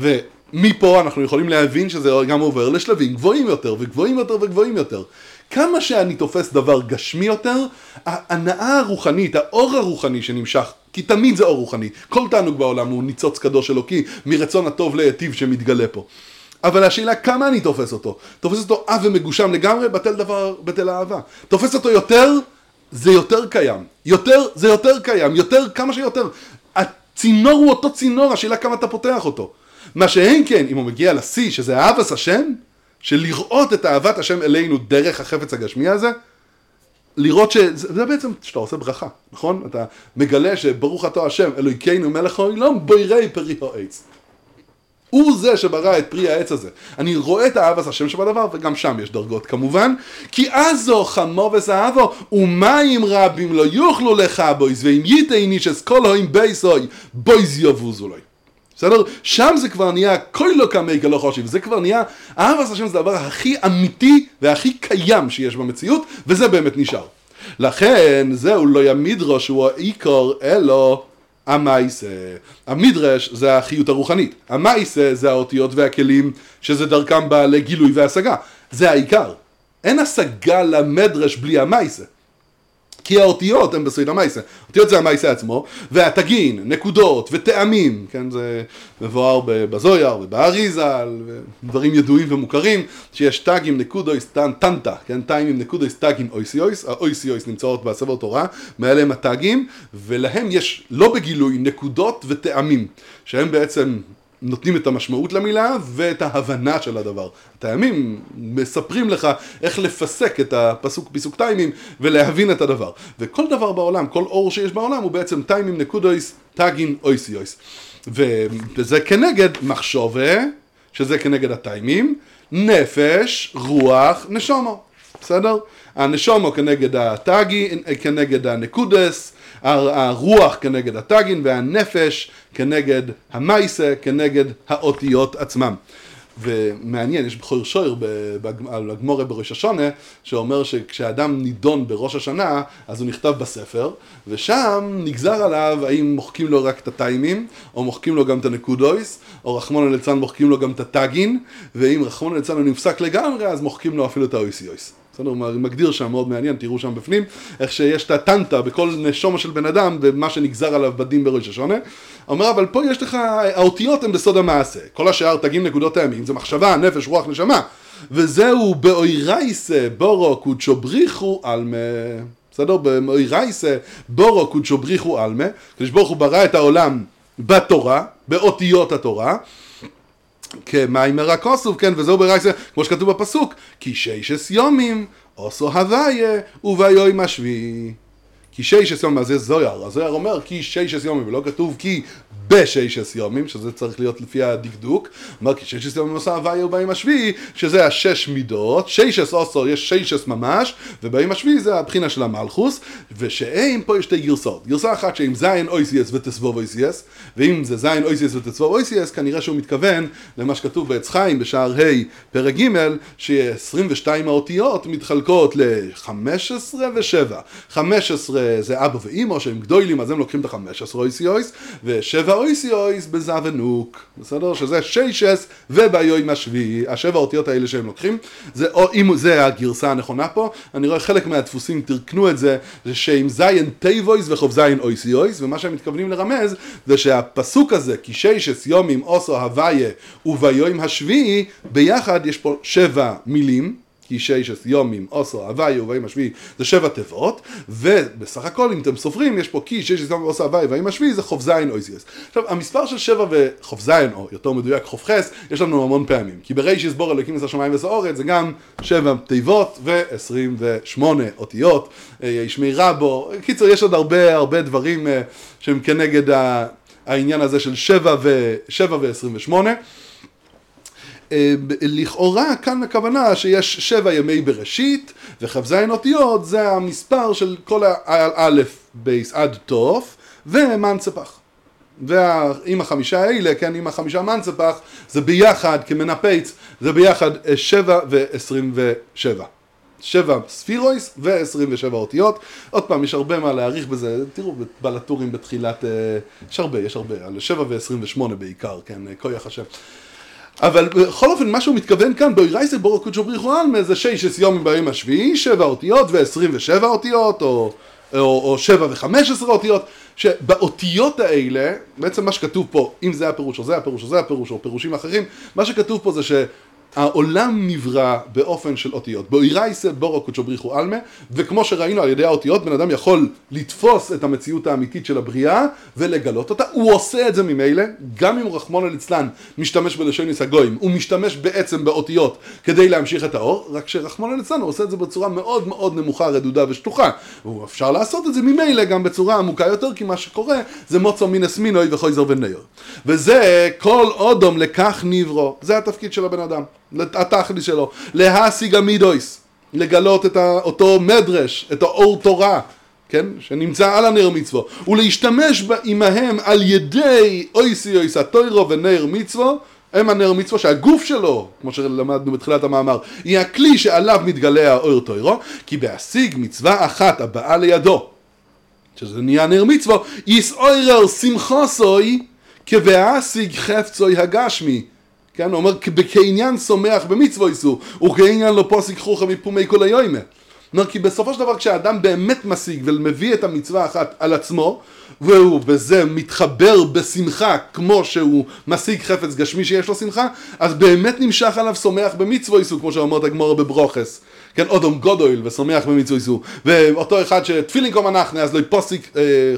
ומפה אנחנו יכולים להבין שזה גם עובר לשלבים גבוהים יותר, וגבוהים יותר וגבוהים יותר. כמה שאני תופס דבר גשמי יותר, ההנאה הרוחנית, האור הרוחני שנמשך, כי תמיד זה אור רוחני, כל תענוג בעולם הוא ניצוץ קדוש אלוקי, מרצון הטוב להיטיב שמתגלה פה. אבל השאלה כמה אני תופס אותו? תופס אותו ומגושם לגמרי, בטל דבר, בטל אהבה. תופס אותו יותר, זה יותר קיים. יותר, זה יותר קיים. יותר, כמה שיותר. הצינור הוא אותו צינור, השאלה כמה אתה פותח אותו. מה שאין כן, אם הוא מגיע לשיא, שזה אהבת השם, של לראות את אהבת השם אלינו דרך החפץ הגשמי הזה, לראות שזה בעצם שאתה עושה ברכה, נכון? אתה מגלה שברוך אתה השם, אלוהינו מלך העולם, בוירי פרי העץ. הוא זה שברא את פרי העץ הזה. אני רואה את אהבת השם שבדבר, וגם שם יש דרגות כמובן, כי עזו חמו וזהבו, ומים רבים לא יוכלו לך בויז, ואם ייתן איש כל הוים בייסוי, בויז יבוזו לו. בסדר? שם זה כבר נהיה כל לא כמי כלא חושב, זה כבר נהיה, אהבת השם זה הדבר הכי אמיתי והכי קיים שיש במציאות, וזה באמת נשאר. לכן זהו לא ימדרש הוא העיקר אלו המייסה. המדרש זה החיות הרוחנית, המייסה זה האותיות והכלים שזה דרכם בא לגילוי והשגה, זה העיקר. אין השגה למדרש בלי המייסה. כי האותיות הן בסוד המייסה. האותיות זה המייסה עצמו, והתגין, נקודות וטעמים, כן, זה מבואר בזויר ובאריזה, ודברים ידועים ומוכרים, שיש תגים, נקודויס, טנטה, כן, טיימים, נקודויס, תגין, אויסיויס, האויסיויס נמצאות בספר תורה, מעליהם התגים, ולהם יש לא בגילוי נקודות וטעמים, שהם בעצם נותנים את המשמעות למילה ואת ההבנה של הדבר. הטעמים מספרים לך איך לפסק את הפסוק פיסוק טיימים ולהבין את הדבר. וכל דבר בעולם, כל אור שיש בעולם הוא בעצם טיימים נקודויס, תגין, אויסיויס. וזה כנגד מחשבה, שזה כנגד הטיימים, נפש, רוח, נשומו. בסדר? הנשומו כנגד התגי, כנגד הנקודס, הרוח כנגד התגין והנפש כנגד המייסה, כנגד האותיות עצמם. ומעניין, יש בחור שויר על הגמורה בראש השונה, שאומר שכשאדם נידון בראש השנה, אז הוא נכתב בספר, ושם נגזר עליו האם מוחקים לו רק את הטיימים, או מוחקים לו גם את הנקודויס, או רחמון ליצלן מוחקים לו גם את התגין, ואם רחמון ליצלן הוא נפסק לגמרי, אז מוחקים לו אפילו את האויסיויס. הוא מגדיר שם, מאוד מעניין, תראו שם בפנים, איך שיש את הטנטה בכל נשומה של בן אדם, ומה שנגזר עליו בדין בראש השונה. אומר, אבל פה יש לך, האותיות הן בסוד המעשה. כל השאר תגים נקודות הימים, זה מחשבה, נפש, רוח, נשמה. וזהו באוירייסה בורו קודשו בריחו אלמה. בסדר? באוירייסה בורו קודשו בריחו אלמה. כשברוך הוא ברא את העולם בתורה, באותיות התורה. כמיימר הכוסוב, כן, וזהו ברייסה, כמו שכתוב בפסוק, כי 6 יומים עשו הוויה וביום השביעי. כי 6 יומים, אז זה זויר. הזויר אומר כי 6 יומים, ולא כתוב כי ב6 יומים, שזה צריך להיות לפי הדקדוק. אומר כי 6 יומים עשו הוויה וביום השביעי, שזה 6 מידות, 6 עשו, יש 6 ממש, וביום השביעי זה הבחינה של המלכוס, ושאין פה יש 2 גרסאות. גרסה אחת שאם זין אויסיאס ותסבוב אויסיאס, ואם זה זין אויסיאס ותסבוב אויסיאס, כנראה שהוא מתכוון למה שכתוב בעץ חיים בשער ה' פרק ג' ש22 האותיות מתחלקות ל-15 ו-7. 15 זה אבא ואימא שהם גדולים, אז הם לוקחים את 15 אויסיוס, ו7 אויסיוס בזה ונוק. בסדר? שזה 6 וביום השביעי. 7 האותיות האלה שהם לוקחים. זה הגרסה הנכונה פה. אני רואה חלק מהדפוסים תרקנו את זה, זה שעם זין טייבויס וחוב זין אויסיוס, ומה שהם מתכוונים לרמז זה שהפסוק הזה, כי 6 יומים עשו הוויה וביום השביעי, ביחד יש פה 7 מילים, כי 6 יומים עשו הוויה וביום השביעי זה 7 תיבות, ובסך הכל אם אתם סופרים יש פה כי 6 יומים עשו הוויה וביום השביעי זה חוב זין אויסיוס. עכשיו המספר של 7 וחוב זין, או יותר מדויק חוב חס, יש לנו המון פעמים, כי בריש יסבור אלוקים את השמיים ואת הארץ זה גם 7 תיבות ו28 אותיות, ישמי רבו, קיצור יש עוד הרבה דברים שהם כנגד העניין הזה של 7 ו-28. לכאורה כאן הכוונה שיש 7 ימי בראשית וח"ז אותיות זה המספר של כל האלף בייס עד תוף ומנצפח. ועם 5 האלה, כן, עם 5 מנצפח זה ביחד כמנפץ, זה ביחד 7 ו-27. 7 ספירויס ו-27 אותיות. עוד פעם, יש הרבה מה להעריך בזה, תראו בלטורים בתחילת, יש הרבה, על 7 ו-28 בעיקר, כן, כוח השם. אבל בכל אופן, מה שהוא מתכוון כאן, באוירייסה בורו קודשו בריחו אלמה, זה 6 יומים ביום השביעי, 7 אותיות ו-27 אותיות, או 7 ו-15 אותיות, שבאותיות האלה, בעצם מה שכתוב פה, אם זה הפירוש או זה הפירוש או זה הפירוש, או פירושים אחרים, מה שכתוב פה זה העולם נברא באופן של אותיות. באוירייסה בורו קודשו בריחו אלמה, וכמו שראינו על ידי האותיות, בן אדם יכול לתפוס את המציאות האמיתית של הבריאה ולגלות אותה. הוא עושה את זה ממילא, גם אם רחמנא ליצלן משתמש בלשונות הגויים, הוא משתמש בעצם באותיות כדי להמשיך את האור, רק שרחמנא ליצלן הוא עושה את זה בצורה מאוד מאוד נמוכה, רדודה ושטוחה. ואפשר לעשות את זה ממילא גם בצורה עמוקה יותר, כי מה שקורה זה מוצא מינס מינוי וחויזר וניר. וזה כל אודום לכך נברו. זה התפקיד של הבן אדם. התכלית שלו, להשיג המידויס, לגלות את אותו מדרש, את האור תורה, כן, שנמצא על הנר מצווה, ולהשתמש עמהם על ידי אויסיוס התוירו ונר מצווה, הם הנר מצווה שהגוף שלו, כמו שלמדנו בתחילת המאמר, היא הכלי שעליו מתגלה האור תוירו, כי בהשיג מצווה אחת הבאה לידו, שזה נהיה נר מצווה, יסעורר שמחוסוי כבהשיג חפצוי הגשמי, כן, הוא אומר, כעניין שמח במצווה איסו, וכעניין לא פוסק חוכה מפומי כל היומה. כי בסופו של דבר כשהאדם באמת משיג ומביא את המצווה האחת על עצמו, והוא בזה מתחבר בשמחה כמו שהוא משיג חפץ גשמי שיש לו שמחה, אז באמת נמשך עליו שמח במצווה איסו, כמו שאומרת הגמרא בברוכס. כן, אודום גודויל ושמח במצווה איסו. ואותו אחד שתפילין קום אנחנו, אז לא יפוסיק,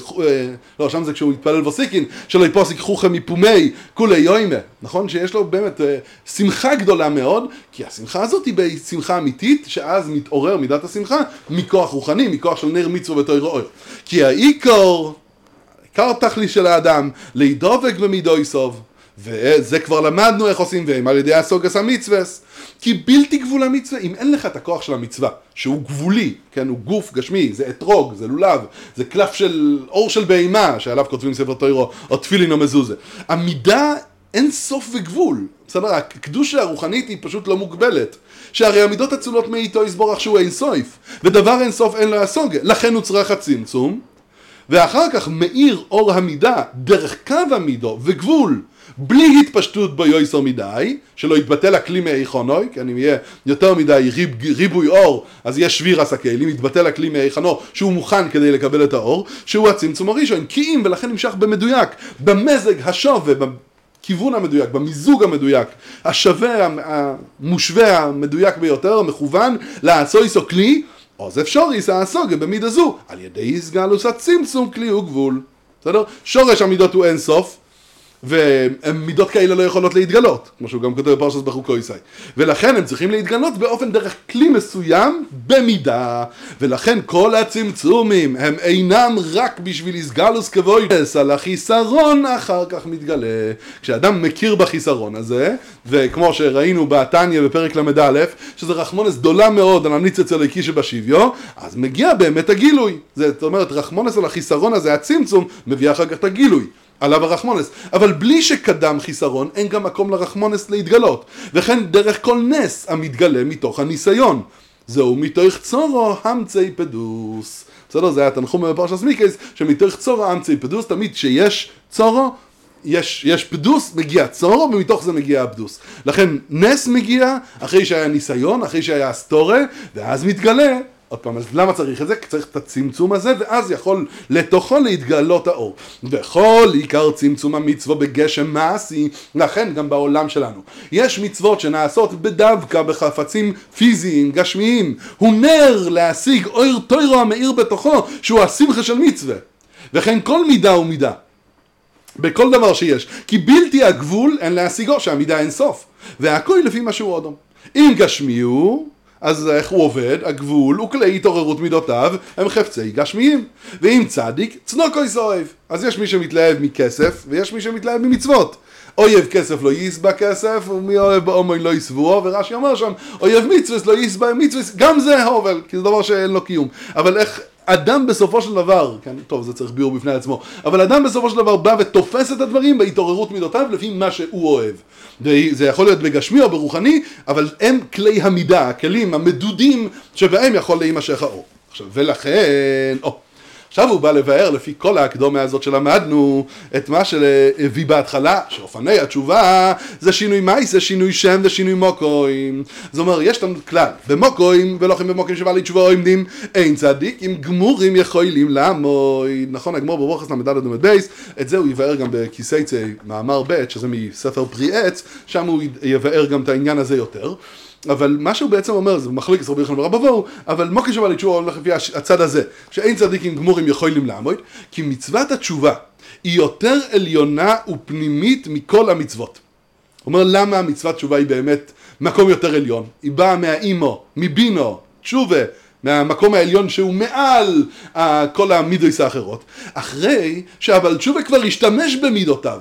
לא, שם זה כשהוא יתפלל וסיקין, שלא יפוסיק חוכם מפומי כולי יוימה. נכון? שיש לו באמת שמחה גדולה מאוד, כי השמחה הזאת היא בשמחה אמיתית, שאז מתעורר מידת השמחה מכוח רוחני, מכוח של נר מצווה ותורה. כי העיקר תכלית של האדם, להידבק במידו סוב, וזה כבר למדנו איך עושים והם על ידי הסוגס המצווס, כי בלתי גבול המצווה, אם אין לך את הכוח של המצווה, שהוא גבולי, כן, הוא גוף גשמי, זה אתרוג, זה לולב, זה קלף של אור של בהמה, שעליו כותבים ספר תורה, או תפילין או מזוזה. המידה אין סוף וגבול, בסדר, הקדושה הרוחנית היא פשוט לא מוגבלת, שהרי המידות אצולות מאיתו יסבורך שהוא אין סוף, ודבר אין סוף אין לו הסוגה, לכן הוא צריך הצמצום, ואחר כך מאיר אור המידה דרך קו המידו וגבול, בלי התפשטות בו יויסר מדי, שלא יתבטל הכלי מאיכונוי, כי אם יהיה יותר מדי ריבוי אור, אז יהיה שביר הסקל, אם יתבטל הכלי מאיכונו, שהוא מוכן כדי לקבל את האור, שהוא הצמצום הראשון, כי אם ולכן נמשך במדויק, במזג השווה, בכיוון המדויק, במיזוג המדויק, השווה, המושווה המדויק ביותר, המכוון, לעשויסו כלי, אז אפשר יסעסוגה במידה זו, על ידי יסגלוס הצמצום כלי וגבול. בסדר? שורש המידות הוא אין סוף, ומידות כאלה לא יכולות להתגלות, כמו שהוא גם כותב בפרשת בחוקו ישי. ולכן הם צריכים להתגלות באופן דרך כלי מסוים במידה, ולכן כל הצמצומים הם אינם רק בשביל יסגלוס כבוידס, על החיסרון אחר כך מתגלה. כשאדם מכיר בחיסרון הזה, וכמו שראינו בתניא בפרק למד א', שזה רחמונס גדולה מאוד על הניץ אצל היקי שבשוויו, אז מגיע באמת הגילוי. זאת אומרת, רחמונס על החיסרון הזה, הצמצום, מביא אחר כך את הגילוי. עליו הרחמונס, אבל בלי שקדם חיסרון אין גם מקום לרחמונס להתגלות, וכן דרך כל נס המתגלה מתוך הניסיון, זהו מתוך צורו המצי פדוס. בסדר, זה היה תנחום בפרשת מיקייס, שמתוך צורו המצי פדוס, תמיד שיש צורו, יש פדוס, מגיע צורו, ומתוך זה מגיע הפדוס. לכן נס מגיע אחרי שהיה ניסיון, אחרי שהיה אסתורה, ואז מתגלה. עוד פעם, אז למה צריך את זה? צריך את הצמצום הזה, ואז יכול לתוכו להתגלות האור. וכל עיקר צמצום המצווה בגשם מעשי, לכן גם בעולם שלנו. יש מצוות שנעשות בדווקא בחפצים פיזיים, גשמיים. הוא נר להשיג אור תוירו המאיר בתוכו, שהוא השמחה של מצווה. וכן כל מידה הוא מידה. בכל דבר שיש. כי בלתי הגבול אין להשיגו, שהמידה אין סוף. והכל לפי מה שהוא אודום. אם גשמי הוא, אז איך הוא עובד? הגבול הוא כלי התעוררות מידותיו, הם חפצי גשמיים. ואם צדיק, צנוקו יסאוהב. אז יש מי שמתלהב מכסף, ויש מי שמתלהב ממצוות. אויב כסף לא יסבע כסף, ומי אוהב באומוי לא יסבוו, ורש"י אומר שם, אויב מצווס לא יסבע מצווס, גם זה הובל, כי זה דבר שאין לו קיום. אבל איך אדם בסופו של דבר, כן, טוב, זה צריך ביור בפני עצמו, אבל אדם בסופו של דבר בא ותופס את הדברים בהתעוררות מידותיו לפי מה שהוא אוהב. זה יכול להיות בגשמי או ברוחני, אבל הם כלי המידה, הכלים המדודים שבהם יכול להימשך האור. עכשיו, ולכן, עכשיו הוא בא לבאר לפי כל ההקדומה הזאת שלמדנו את מה שהביא בהתחלה, שאופני התשובה זה שינוי מייס, זה שינוי שם ושינוי מוקוים. זאת אומרת, יש לנו כלל, במוקוים ולוחים במוקוים שבא לתשובה עומדים, אין צדיקים גמורים יכולים לעמוד. נכון, הגמור בברוכס למדד אדומת בייס, את זה הוא יבאר גם בכיסייצי מאמר ב' שזה מספר פרי עץ, שם הוא יבאר גם את העניין הזה יותר. אבל מה שהוא בעצם אומר, זה מחלוקת רבי יוחנן ורב אבוהו, אבל מוקי שבא לתשובה הולך לפי הצד הזה, שאין צדיקים גמורים יכולים לעמוד, כי מצוות התשובה היא יותר עליונה ופנימית מכל המצוות. הוא אומר, למה המצוות תשובה היא באמת מקום יותר עליון? היא באה מהאימו, מבינו, תשובה, מהמקום העליון שהוא מעל כל המידויס האחרות. אחרי שהבל תשובה כבר השתמש במידותיו,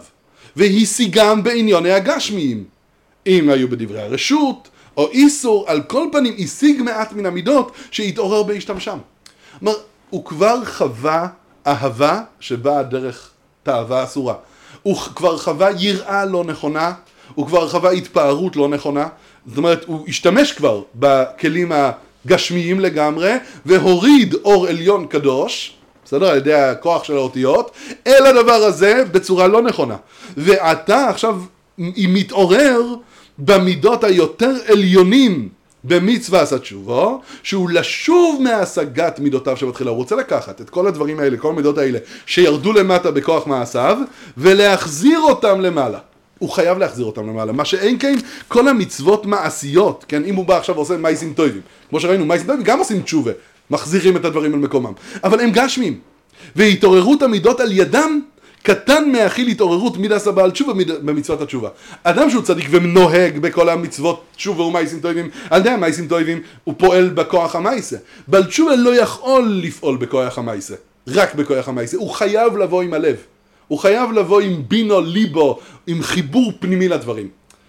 והשיגם בעניוני הגשמיים. אם היו בדברי הרשות, או איסור, על כל פנים השיג מעט מן המידות שהתעורר בהשתמשם. כלומר, הוא כבר חווה אהבה שבאה דרך תאווה אסורה. הוא כבר חווה יראה לא נכונה, הוא כבר חווה התפארות לא נכונה, זאת אומרת, הוא השתמש כבר בכלים הגשמיים לגמרי, והוריד אור עליון קדוש, בסדר? על ידי הכוח של האותיות, אל הדבר הזה בצורה לא נכונה. ועתה עכשיו היא מתעורר במידות היותר עליונים במצווה עשה תשובו, שהוא לשוב מהשגת מידותיו שבתחילה. הוא רוצה לקחת את כל הדברים האלה, כל המידות האלה, שירדו למטה בכוח מעשיו, ולהחזיר אותם למעלה. הוא חייב להחזיר אותם למעלה. מה שאין כן, כל המצוות מעשיות, כן? אם הוא בא עכשיו ועושה מייסים טובים. כמו שראינו, מייסים טובים גם עושים תשובה. מחזירים את הדברים על מקומם. אבל הם גשמים. והתעוררות המידות על ידם, קטן מהכיל התעוררות מידס הבעל תשובה במצוות התשובה. אדם שהוא צדיק ונוהג בכל המצוות תשובה ומייסים טובים, על ידי המייסים טובים הוא פועל בכוח המייסה. בעל תשובה לא יכול לפעול בכוח המייסה, רק בכוח המייסה. הוא חייב לבוא עם הלב. הוא חייב לבוא עם בינו ליבו, עם חיבור פנימי לדברים.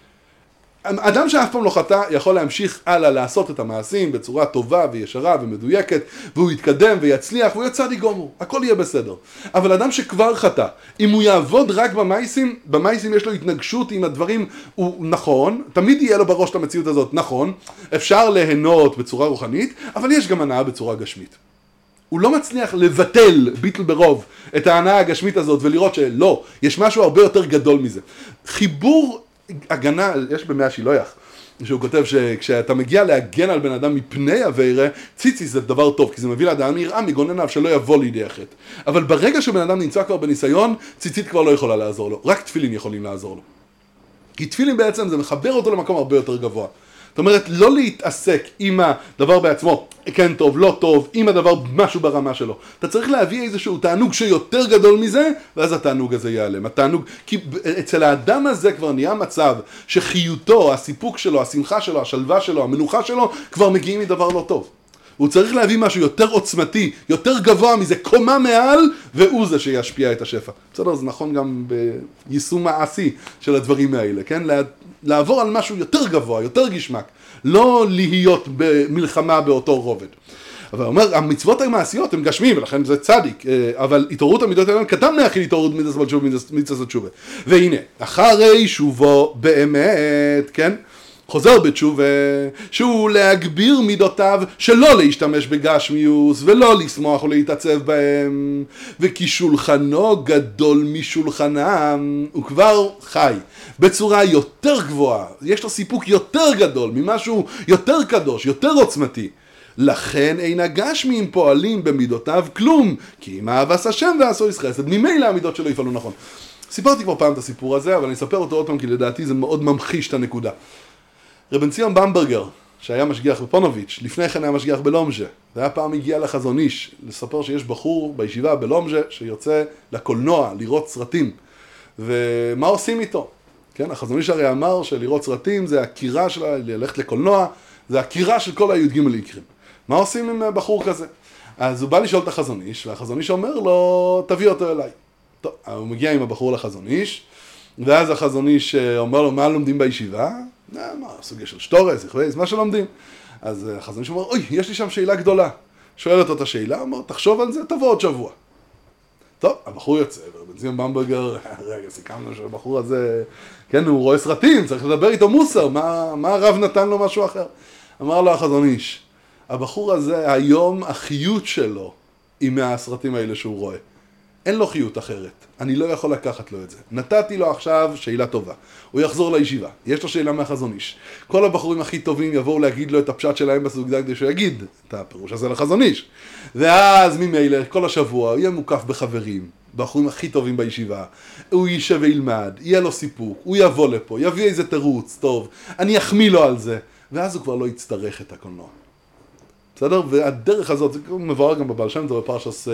אדם שאף פעם לא חטא יכול להמשיך הלאה לעשות את המעשים בצורה טובה וישרה ומדויקת, והוא יתקדם ויצליח והוא יצא לגמור, הכל יהיה בסדר. אבל אדם שכבר חטא, אם הוא יעבוד רק במעשים יש לו התנגשות עם הדברים, הוא נכון, תמיד יהיה לו בראש את המציאות הזאת, נכון, אפשר ליהנות בצורה רוחנית, אבל יש גם הנאה בצורה גשמית. הוא לא מצליח לבטל, ביטל ברוב, את ההנאה הגשמית הזאת ולראות שלא, יש משהו הרבה יותר גדול מזה. חיבור הגנה, יש במאה שילוח, שהוא כותב שכשאתה מגיע להגן על בן אדם מפני עבירה, ציציס זה דבר טוב, כי זה מביא לאדם יראה מגונניו שלא יבוא לידי החטא. אבל ברגע שבן אדם נמצא כבר בניסיון, ציצית כבר לא יכולה לעזור לו, רק תפילין יכולים לעזור לו. כי תפילין בעצם זה מחבר אותו למקום הרבה יותר גבוה. זאת אומרת, לא להתעסק עם הדבר בעצמו, כן טוב, לא טוב, עם הדבר משהו ברמה שלו. אתה צריך להביא איזשהו תענוג שיותר גדול מזה, ואז התענוג הזה ייעלם. התענוג, כי אצל האדם הזה כבר נהיה מצב שחיותו, הסיפוק שלו, השמחה שלו, השלווה שלו, המנוחה שלו, כבר מגיעים מדבר לא טוב. הוא צריך להביא משהו יותר עוצמתי, יותר גבוה מזה, קומה מעל, והוא זה שישפיע את השפע. בסדר, זה נכון גם ביישום מעשי של הדברים האלה, כן? לעבור על משהו יותר גבוה, יותר גשמק, לא להיות במלחמה באותו רובד. אבל הוא אומר, המצוות המעשיות הם גשמים, ולכן זה צדיק, אבל התעוררות המידות האלה קטן מהכיל התעוררות מידס הבעל תשובה ומצוות תשובה. והנה, אחרי שובו באמת, כן? חוזר בתשובה, שהוא להגביר מידותיו, שלא להשתמש בגשמיוס, ולא לשמוח ולהתעצב בהם, וכי שולחנו גדול משולחנם, הוא כבר חי בצורה יותר גבוהה, יש לו סיפוק יותר גדול, ממשהו יותר קדוש, יותר עוצמתי. לכן אין הגשמים פועלים במידותיו כלום, כי אם אהבס השם ועשו חסד, ממילא המידות שלו יפעלו נכון. סיפרתי כבר פעם את הסיפור הזה, אבל אני אספר אותו עוד פעם, כי לדעתי זה מאוד ממחיש את הנקודה. רבן ציון במברגר, שהיה משגיח בפונוביץ', לפני כן היה משגיח בלומז'ה, והיה פעם הגיע לחזון איש, לספר שיש בחור בישיבה בלומז'ה, שיוצא לקולנוע, לראות סרטים, ומה עושים איתו? כן, החזון איש הרי אמר שלראות סרטים זה הקירה שלה, ללכת לקולנוע, זה הקירה של כל הי"ג יקרים. מה עושים עם בחור כזה? אז הוא בא לשאול את החזון איש, והחזון איש אומר לו, תביא אותו אליי. טוב, הוא מגיע עם הבחור לחזון איש, ואז החזון איש אומר לו, מה לומדים בישיבה? מה, סוגיה של שטורס, מה שלומדים. אז החזון איש אומר, אוי, יש לי שם שאלה גדולה. שואל אותו את השאלה, אומר, תחשוב על זה, תבוא עוד שבוע. טוב, הבחור יוצא, ורבן ציון במברגר, רגע, סיכמנו שהבחור הזה, כן, הוא רואה סרטים, צריך לדבר איתו מוסר, מה הרב נתן לו משהו אחר? אמר לו החזון איש, הבחור הזה, היום החיות שלו היא מהסרטים האלה שהוא רואה. אין לו חיות אחרת, אני לא יכול לקחת לו את זה. נתתי לו עכשיו שאלה טובה, הוא יחזור לישיבה, יש לו שאלה מהחזון איש. כל הבחורים הכי טובים יבואו להגיד לו את הפשט שלהם בסוגיה כדי שהוא יגיד את הפירוש הזה לחזון איש. ואז ממילא כל השבוע הוא יהיה מוקף בחברים, בחורים הכי טובים בישיבה, הוא יישב וילמד, יהיה לו סיפוק, הוא יבוא לפה, יביא איזה תירוץ טוב, אני אחמיא לו על זה, ואז הוא כבר לא יצטרך את הקולנוע. בסדר? והדרך הזאת, זה מבואר גם בבעל שם טוב בפרשת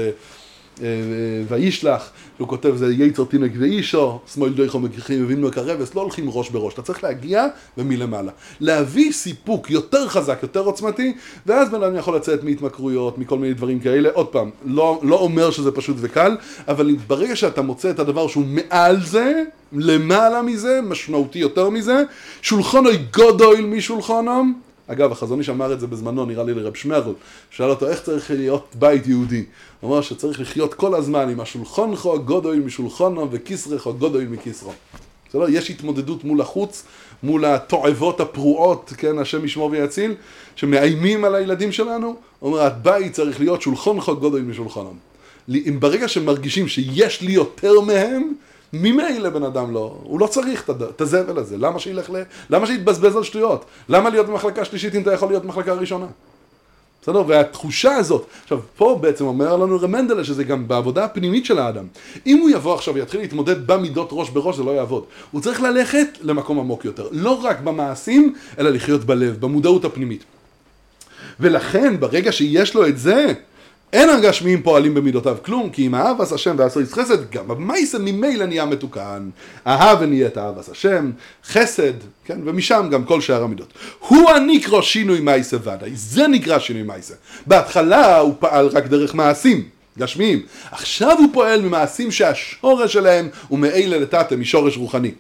וישלח, הוא כותב, זה יצר תינוק ואישו, שמאל דויכו מגיחים מבין מקרבס, לא הולכים ראש בראש, אתה צריך להגיע ומלמעלה. להביא סיפוק יותר חזק, יותר עוצמתי, ואז בן אדם יכול לצאת מהתמכרויות, מכל מיני דברים כאלה. עוד פעם, לא אומר שזה פשוט וקל, אבל ברגע שאתה מוצא את הדבר שהוא מעל זה, למעלה מזה, משמעותי יותר מזה, שולחנו גודל משולחנו, אגב, החזון איש אמר את זה בזמנו, נראה לי לרב שמרל, שאל אותו איך צריך להיות בית יהודי. הוא אמר שצריך לחיות כל הזמן עם השולחנך גודל משולחנו וכיסרך גודל מכיסרו. בסדר? יש התמודדות מול החוץ, מול התועבות הפרועות, כן, השם ישמור ויציל, שמאיימים על הילדים שלנו. הוא אומר, הבית צריך להיות שולחנך גודל משולחנו. אם ברגע שמרגישים שיש לי יותר מהם, ממילא בן אדם הוא לא צריך את הזבל הזה. למה שיתבזבז על שטויות? למה להיות במחלקה שלישית אם אתה יכול להיות במחלקה ראשונה? בסדר? והתחושה הזאת, עכשיו פה בעצם אומר לנו רמנדלה שזה גם בעבודה הפנימית של האדם. אם הוא יבוא עכשיו ויתחיל להתמודד במידות ראש בראש, זה לא יעבוד. הוא צריך ללכת למקום עמוק יותר. לא רק במעשים, אלא לחיות בלב, במודעות הפנימית. ולכן ברגע שיש לו את זה, אין הגשמיים פועלים במידותיו כלום, כי אם אהב עש השם ועשו איס חסד, גם המייסה ממילא נהיה מתוקן. אהב ונהיית אהב עש השם, חסד, כן? ומשם גם כל שאר המידות. הוא הנקרא שינוי מייסה ודאי, זה נקרא שינוי מייסה. בהתחלה הוא פעל רק דרך מעשים, גשמיים. עכשיו הוא פועל ממעשים שהשורש שלהם הוא מאלה לטאטה, משורש רוחני.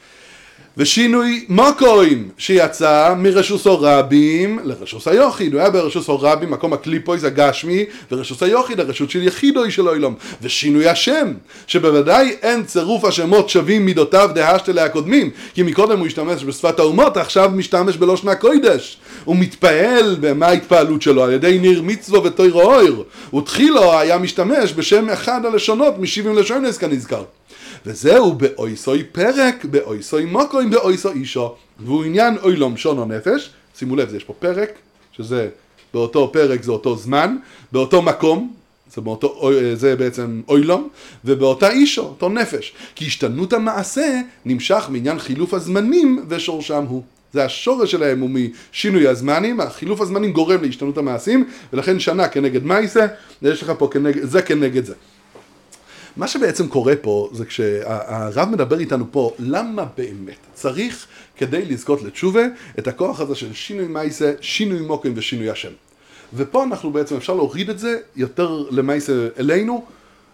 ושינוי מקוים שיצא מרשוס הרבים לרשוס היוחיד. הוא היה ברשוס הרבים, מקום הקליפויס הגשמי, ורשוס היוחיד, הרשות של יחידוי של אילום. ושינוי השם, שבוודאי אין צירוף השמות שווים מידותיו דהשתלה הקודמים, כי מקודם הוא השתמש בשפת האומות, עכשיו משתמש בלושן הקודש. הוא מתפעל במה ההתפעלות שלו, על ידי ניר מצווה ותוירו אויר. ותחילו היה משתמש בשם אחד הלשונות מ70 לשונס כנזכר. וזהו באויסוי פרק, באויסוי מוקוים, באויסוי אישו. והוא עניין אוילום שונו נפש. שימו לב, יש פה פרק, שזה באותו פרק זה אותו זמן, באותו מקום, זה בעצם אוילום, ובאותה אישו, אותו נפש. כי השתנות המעשה נמשך מעניין חילוף הזמנים ושורשם הוא. זה השורש שלהם הוא משינוי הזמנים, החילוף הזמנים גורם להשתנות המעשים, ולכן שנה כנגד מייסה, יש לך פה זה כנגד זה. מה שבעצם קורה פה זה כשהרב מדבר איתנו פה, למה באמת צריך כדי לזכות לתשובה את הכוח הזה של שינוי מייסה, שינוי מוקים ושינוי השם. ופה אנחנו בעצם אפשר להוריד את זה יותר למייסה אלינו,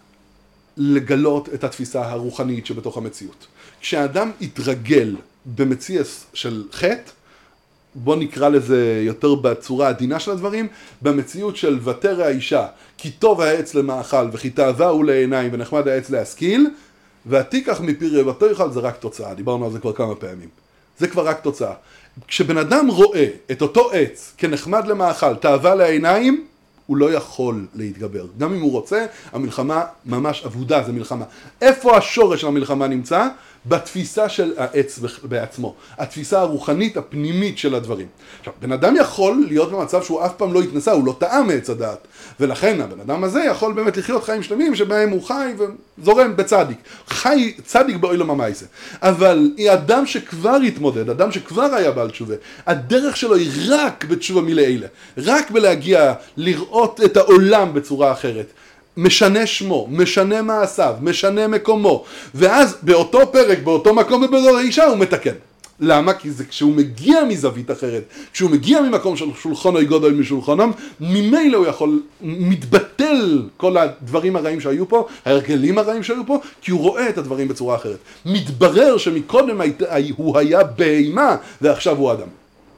לגלות את התפיסה הרוחנית שבתוך המציאות. כשאדם יתרגל במציאס של חטא, בוא נקרא לזה יותר בצורה העדינה של הדברים, במציאות של ותר האישה, כי טוב העץ למאכל וכי תאווה הוא לעיניים ונחמד העץ להשכיל, והתיקח מפרי ותאכל זה רק תוצאה, דיברנו על זה כבר כמה פעמים. זה כבר רק תוצאה. כשבן אדם רואה את אותו עץ כנחמד למאכל, תאווה לעיניים, הוא לא יכול להתגבר. גם אם הוא רוצה, המלחמה ממש עבודה, זה מלחמה. איפה השורש של המלחמה נמצא? בתפיסה של העץ בעצמו. התפיסה הרוחנית הפנימית של הדברים. עכשיו, בן אדם יכול להיות במצב שהוא אף פעם לא התנסה, הוא לא טעם מעץ הדעת. ולכן הבן אדם הזה יכול באמת לחיות חיים שלמים שבהם הוא חי וזורם בצדיק. חי צדיק באוילום המייסה. אבל אדם שכבר התמודד, אדם שכבר היה בעל תשובה, הדרך שלו היא רק בתשובה מלעילה. רק בלהגיע לראות את העולם בצורה אחרת. משנה שמו, משנה מעשיו, משנה מקומו, ואז באותו פרק, באותו מקום ובאותו האישה הוא מתקן. למה? כי זה כשהוא מגיע מזווית אחרת, כשהוא מגיע ממקום של שולחנו גודל משולחנם, ממילא הוא יכול, מתבטל כל הדברים הרעים שהיו פה, ההרגלים הרעים שהיו פה, כי הוא רואה את הדברים בצורה אחרת. מתברר שמקודם הוא היה בהמה, ועכשיו הוא אדם.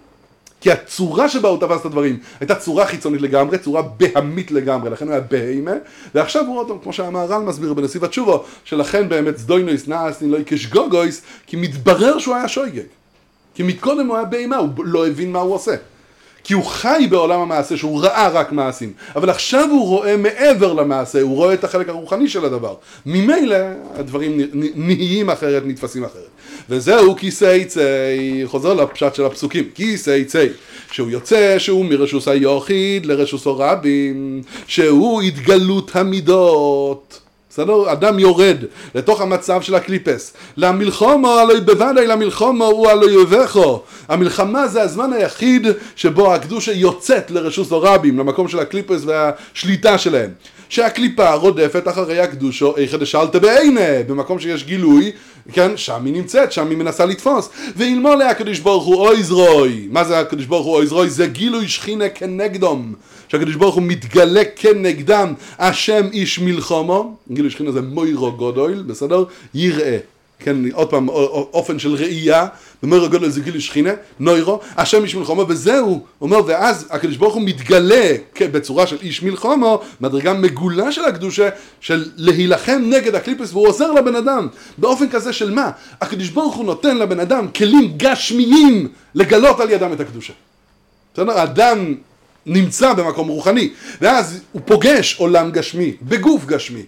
כי הצורה שבה הוא תפס את הדברים הייתה צורה חיצונית לגמרי, צורה בהמית לגמרי, לכן הוא היה בהימה, ועכשיו הוא אותו, כמו שהמהר"ל מסביר בנסיב התשובו, שלכן באמת זדוינויס נעשין לא כשגוגויס, כי מתברר שהוא היה שויגג. כי מקודם הוא היה בהימה, הוא לא הבין מה הוא עושה. כי הוא חי בעולם המעשה שהוא ראה רק מעשים, אבל עכשיו הוא רואה מעבר למעשה, הוא רואה את החלק הרוחני של הדבר. ממילא הדברים נהיים אחרת, נתפסים אחרת. וזהו כיסאי, חוזר לפשט של הפסוקים, כיסאי, שהוא יוצא שהוא מרשוס היוחיד לרשוס הרבים, שהוא התגלות המידות. בסדר? אדם יורד לתוך המצב של הקליפס. למלחומו, בוודאי למלחומו הוא הלא יובכו. המלחמה זה הזמן היחיד שבו הקדושה יוצאת לרשוס הרבים, למקום של הקליפס והשליטה שלהם. שהקליפה רודפת אחרי הקדושו, איך דשאלת בעיני, במקום שיש גילוי, כן, שם היא נמצאת, שם היא מנסה לתפוס. ואילמול הקדוש ברוך הוא אויזרוי. מה זה הקדוש ברוך הוא אויזרוי? זה גילוי שכינה כנגדום. שהקדוש ברוך הוא מתגלה כנגדם, השם איש מלחומו, גילוי שכינה זה מוירו גודויל, בסדר? יראה. כן, עוד פעם, אופן של ראייה, ומוירו גודויל זה גילוי שכינה, נוירו, השם איש מלחומו, וזהו, אומר, ואז הקדוש ברוך הוא מתגלה בצורה של איש מלחומו, מדרגה מגולה של הקדושה, של להילחם נגד הקליפס, והוא עוזר לבן אדם, באופן כזה של מה? הקדוש ברוך הוא נותן לבן אדם כלים גשמיים לגלות על ידם את הקדושה. בסדר? האדם נמצא במקום רוחני, ואז הוא פוגש עולם גשמי, בגוף גשמי,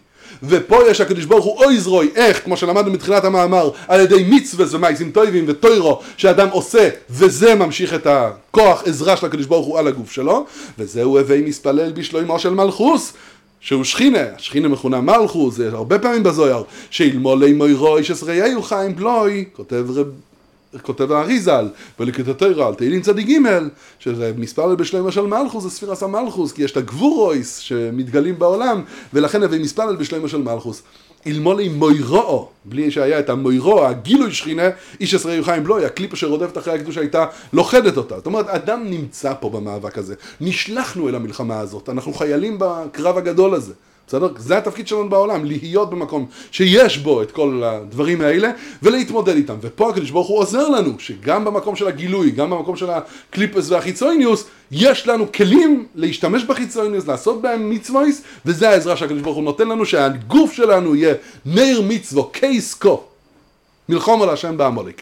ופה יש הקדוש ברוך הוא אוי זרוי, איך, כמו שלמדנו מתחילת המאמר, על ידי מצווה ומעשים טובים וטוירו, שאדם עושה, וזה ממשיך את הכוח עזרה של הקדוש ברוך הוא על הגוף שלו, וזהו הווי מספלל בשלוימו של מלכוס, שהוא שכינה, השכינה מכונה מלכוס, זה הרבה פעמים בזויר, שאלמולי מוירו איש עשריהו חיים בלוי, כותב האריזל, ולכתתוירה על תהילים צדיק ג' שזה מספלל בשלוימו של מלכוס, זה ספירס המלכוס, כי יש את הגבורויס שמתגלים בעולם, ולכן הווי מספלל בשלוימו של מלכוס. אלמולי מוירו, בלי שהיה את המוירו, הגילוי שכינה, איש עשריהו חיים בלוי, הקליפה שרודפת אחרי הקדושה הייתה לוכדת אותה. זאת אומרת, אדם נמצא פה במאבק הזה, נשלחנו אל המלחמה הזאת, אנחנו חיילים בקרב הגדול הזה. בסדר? זה התפקיד שלנו בעולם, להיות במקום שיש בו את כל הדברים האלה ולהתמודד איתם. ופה הקדוש ברוך הוא עוזר לנו שגם במקום של הגילוי, גם במקום של הקליפס והחיצוניוס, יש לנו כלים להשתמש בחיצוניוס, לעשות בהם מצוויס, וזה העזרה שהקדוש ברוך הוא נותן לנו, שהגוף שלנו יהיה נר מצוו, קייס קו, מלחום על השם בעמלק.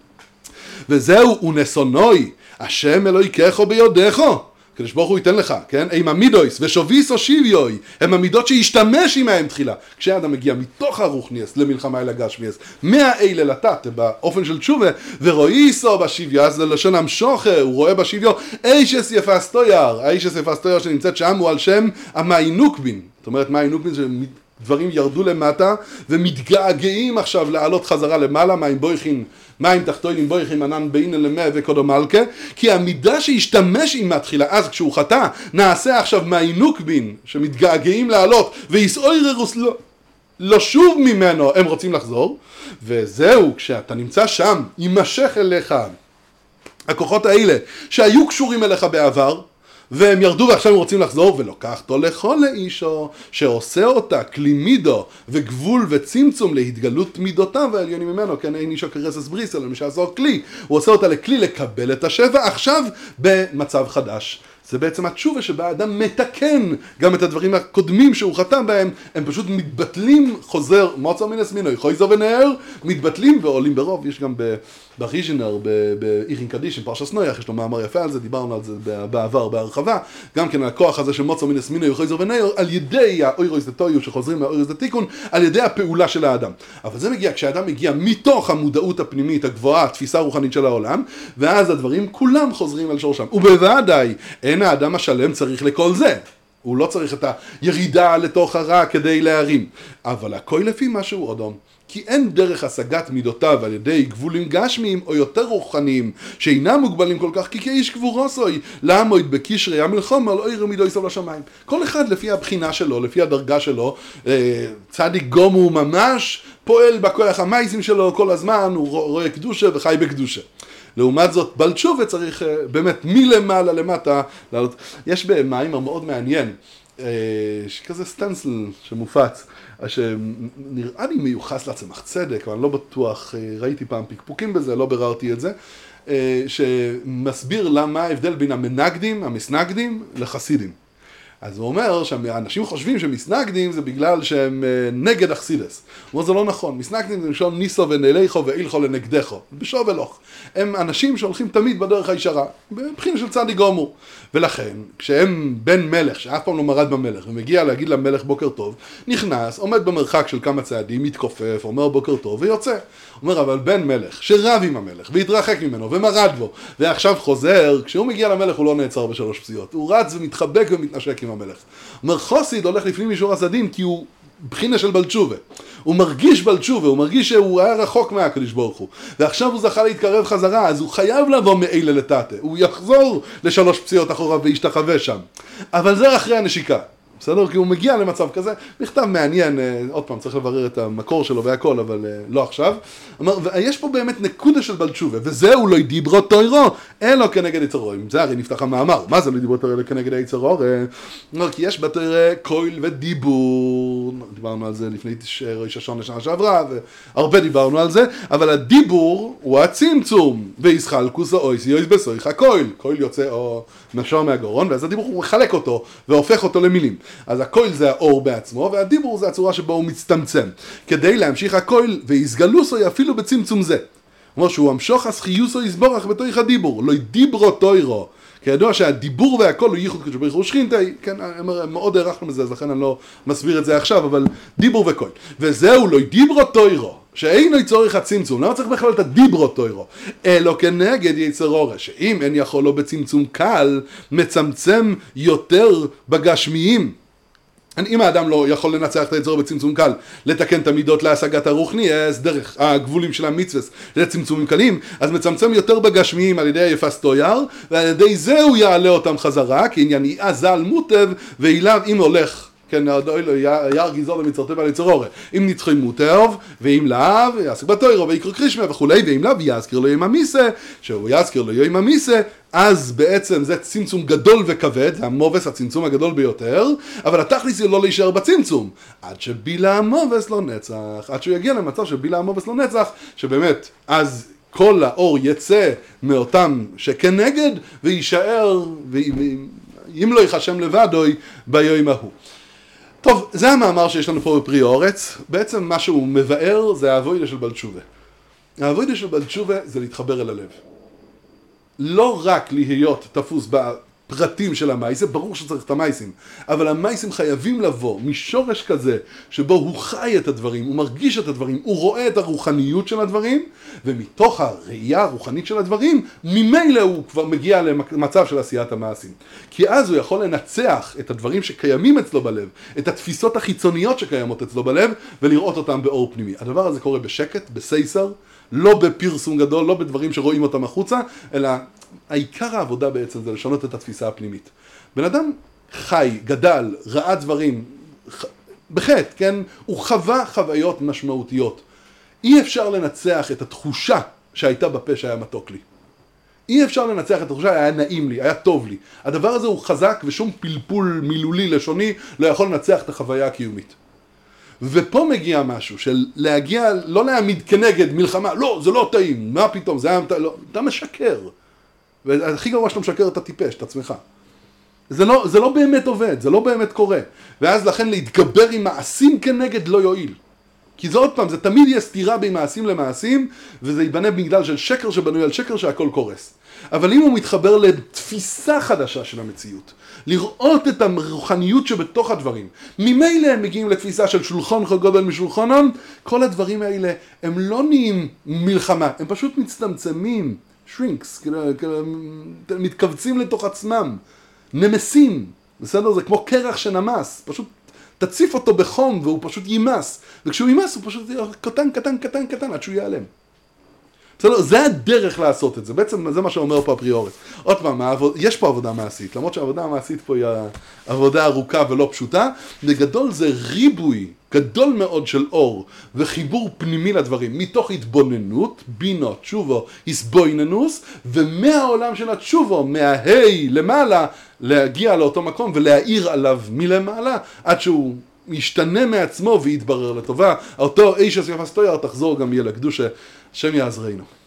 וזהו, ונסונוי, השם אלוהיכך ביודך. הקדוש ברוך הוא ייתן לך, כן? עם המידויס ושוביסו שיביוי, הם המידות שישתמש עמהם תחילה. כשאדם מגיע מתוך הרוחניאס למלחמה אל הגשמיאס, מהאלה לתת, באופן של תשובה, ורואיסו בשיביו, אז ללשון המשוכה, הוא רואה בשיביו, אישס יפס תויר, האישס יפס תויר שנמצאת שם הוא על שם המאינוקבין. זאת אומרת, מאינוקבין זה דברים ירדו למטה, ומתגעגעים עכשיו לעלות חזרה למעלה, מים תחתונים בויכים ענן באינן למה וקודו מלכה, כי המידה שהשתמש עם התחילה, אז כשהוא חטא, נעשה עכשיו מהאינוקבין, שמתגעגעים לעלות, ויסאויררוס לא שוב ממנו, הם רוצים לחזור, וזהו, כשאתה נמצא שם, יימשך אליך הכוחות האלה, שהיו קשורים אליך בעבר, והם ירדו ועכשיו הם רוצים לחזור, ולוקחתו לכל לאישו, שעושה אותה כלי מידו, וגבול וצמצום להתגלות מידותיו העליונים ממנו, כן, אין אישו כרסס בריס, אלא מי שעזור כלי, הוא עושה אותה לכלי לקבל את השבע, עכשיו במצב חדש. זה בעצם התשובה שבה האדם מתקן גם את הדברים הקודמים שהוא חטא בהם, הם פשוט מתבטלים, חוזר, מוצא מינס מינוי, חויזו ונהר, מתבטלים ועולים ברוב. יש גם בריז'נר, באיכין קדיש, עם פרשס נויח, יש לו מאמר יפה על זה, דיברנו על זה בעבר, בהרחבה, גם כן הכוח הזה של מוצא מינס מינוי, חויזו ונהר, על ידי האוירויס דתויו שחוזרים מהאוירויס דתיקון, על ידי הפעולה של האדם. אבל זה מגיע, כשהאדם מגיע מתוך המודעות הפנימית הגבוהה, התפיסה הרוחנית של העולם, ואז הדברים כולם חוזרים על שורשם. ובוודאי, אין האדם השלם צריך לכל זה. הוא לא צריך את הירידה לתוך הרע כדי להרים. אבל הכל לפי משהו אדום. כי אין דרך השגת מידותיו על ידי גבולים גשמיים או יותר רוחניים שאינם מוגבלים כל כך, כי כאיש גבורוסוי לעמוד בקשרי המלחום על אויר מידו יסוב לשמיים. כל אחד לפי הבחינה שלו, לפי הדרגה שלו, צדיק גום הוא ממש פועל בכוח המייסים שלו כל הזמן, הוא רואה קדושה וחי בקדושה. לעומת זאת, בעל תשובה צריך באמת מלמעלה למטה לעלות. יש במאמר מאוד מעניין, כזה סטנסל שמופץ, שנראה לי מיוחס לעצמך צדק, אבל אני לא בטוח, ראיתי פעם פיקפוקים בזה, לא בררתי את זה, שמסביר למה ההבדל בין המנגדים, המסנגדים, לחסידים. אז הוא אומר שאנשים חושבים שמסנגדים זה בגלל שהם נגד אכסידס. הוא אומר זה לא נכון, מסנגדים זה משום ניסו ונאליכו ואילכו לנגדכו, בשוב ולוך. הם אנשים שהולכים תמיד בדרך הישרה, בבחינה של צדיק גמור. ולכן, כשהם בן מלך, שאף פעם לא מרד במלך, ומגיע להגיד למלך בוקר טוב, נכנס, עומד במרחק של כמה צעדים, מתכופף, אומר בוקר טוב ויוצא. הוא אומר אבל בן מלך שרב עם המלך והתרחק ממנו ומרד בו, ועכשיו חוזר, כשהוא מגיע למלך הוא לא נעצר בשלוש פסיעות, הוא רץ ומתחבק ומתנשק עם המלך. אומר חוסיד הולך לפנים מישור הסדים כי הוא בחינה של בלתשובה. הוא מרגיש בלתשובה, הוא מרגיש שהוא היה רחוק מהקדוש ברוך הוא. ועכשיו הוא זכה להתקרב חזרה, אז הוא חייב לבוא מאלה לתתה. הוא יחזור לשלוש פציעות אחורה וישתחווה שם. אבל זה אחרי הנשיקה. בסדר? כי הוא מגיע למצב כזה, מכתב מעניין, עוד פעם צריך לברר את המקור שלו והכל, אבל לא עכשיו. יש פה באמת נקודה של בלתשובה, וזהו לא דיברו תוירו, אלו כנגד יצרו. עם זה הרי נפתח המאמר, מה זה לא דיברו תוירו כנגד יצרו? כי יש בתוירו קויל ודיבור, דיברנו על זה לפני ראש השון לשנה שעברה, והרבה דיברנו על זה, אבל הדיבור הוא הצמצום, וישחלקוס או אויס בסויך הקויל, קויל יוצא או נשר מהגרון, ואז הדיבור הוא מחלק אותו, והופך אותו למילים. אז הקויל זה האור בעצמו, והדיבור זה הצורה שבו הוא מצטמצם. כדי להמשיך הקויל, ויסגלוסו אפילו בצמצום זה. זאת אומרת שהוא המשוך הסחיוסו יסבורך בתויך הדיבור, לא דיברו תוירו, כידוע שהדיבור והכל הוא ייחוד קדוש ברוך הוא שכינתי, כן, מאוד הערכנו מזה, אז לכן אני לא מסביר את זה עכשיו, אבל דיבור וקול. וזהו לא דיברו תוירו, שאינו צורך הצמצום, למה צריך בכלל את הדיברו תוירו? אלא כנגד יצר אורה, שאם אין יכול לו בצמצום קל, מצמצם יותר בגשמיים. אם האדם לא יכול לנצח את היצר בצמצום קל, לתקן את המידות להשגת הרוחני, אז דרך הגבולים של המצווה לצמצומים קלים, אז מצמצם יותר בגשמיים על ידי היפס תויר, ועל ידי זה הוא יעלה אותם חזרה, כי עניין יעזל מוטב, ואיליו אם הולך, כן, יער גיזור ומצרתו ועל יצר אורה, אם נצחי מוטב, ואם לאו, יעסק בתוירו ויקרא קרישמה וכולי, ואם לאו יזכיר לו יום המיסה, שהוא יזכיר לו יום המיסה, אז בעצם זה צמצום גדול וכבד, זה המובס, הצמצום הגדול ביותר, אבל התכלס היא לא להישאר בצמצום, עד שבילה המובס לא נצח, עד שהוא יגיע למצב שבילה המובס לא נצח, שבאמת, אז כל האור יצא מאותם שכנגד, ויישאר, אם לא יחשם לבדוי, ביום ההוא. טוב, זה המאמר שיש לנו פה בפרי אורץ, בעצם מה שהוא מבאר זה האבוידה של בעל תשובה. האבוידה של בעל תשובה זה להתחבר אל הלב. לא רק להיות תפוס בפרטים של המייסים, ברור שצריך את המייסים, אבל המייסים חייבים לבוא משורש כזה, שבו הוא חי את הדברים, הוא מרגיש את הדברים, הוא רואה את הרוחניות של הדברים, ומתוך הראייה הרוחנית של הדברים, ממילא הוא כבר מגיע למצב של עשיית המעשים. כי אז הוא יכול לנצח את הדברים שקיימים אצלו בלב, את התפיסות החיצוניות שקיימות אצלו בלב, ולראות אותם באור פנימי. הדבר הזה קורה בשקט, בסייסר, לא בפרסום גדול, לא בדברים שרואים אותם החוצה, אלא העיקר העבודה בעצם זה לשנות את התפיסה הפנימית. בן אדם חי, גדל, ראה דברים, בחטא, כן? הוא חווה חוויות משמעותיות. אי אפשר לנצח את התחושה שהייתה בפה שהיה מתוק לי. אי אפשר לנצח את התחושה, היה נעים לי, היה טוב לי. הדבר הזה הוא חזק ושום פלפול מילולי לשוני לא יכול לנצח את החוויה הקיומית. ופה מגיע משהו של להגיע, לא להעמיד כנגד מלחמה, לא, זה לא טעים, מה פתאום, זה היה, לא, אתה משקר. והכי גרוע שאתה משקר, אתה טיפש, את עצמך. זה לא באמת עובד, זה לא באמת קורה. ואז לכן להתגבר עם מעשים כנגד לא יועיל. כי זה עוד פעם, זה תמיד יהיה סתירה בין מעשים למעשים, וזה ייבנה בגלל של שקר שבנוי על שקר שהכל קורס. אבל אם הוא מתחבר לתפיסה חדשה של המציאות, לראות את הרוחניות שבתוך הדברים, ממילא הם מגיעים לתפיסה של שולחן גודל משולחנן, כל הדברים האלה הם לא נהיים מלחמה, הם פשוט מצטמצמים, shrinks, מתכווצים לתוך עצמם, נמסים, בסדר? זה כמו קרח שנמס, פשוט תציף אותו בחום והוא פשוט יימס, וכשהוא יימס הוא פשוט קטן, קטן, קטן, קטן, עד שהוא ייעלם. בסדר? זה הדרך לעשות את זה, בעצם זה מה שאומר פה הפריאורית. עוד פעם, יש פה עבודה מעשית, למרות שהעבודה המעשית פה היא עבודה ארוכה ולא פשוטה, בגדול זה ריבוי גדול מאוד של אור וחיבור פנימי לדברים, מתוך התבוננות, בינו, תשובו, הסבויננוס, ומהעולם של התשובו, מההי למעלה, להגיע לאותו מקום ולהאיר עליו מלמעלה, עד שהוא ישתנה מעצמו ויתברר לטובה. אותו איש יפס תויר תחזור גם יהיה לקדושה, השם יעזרנו.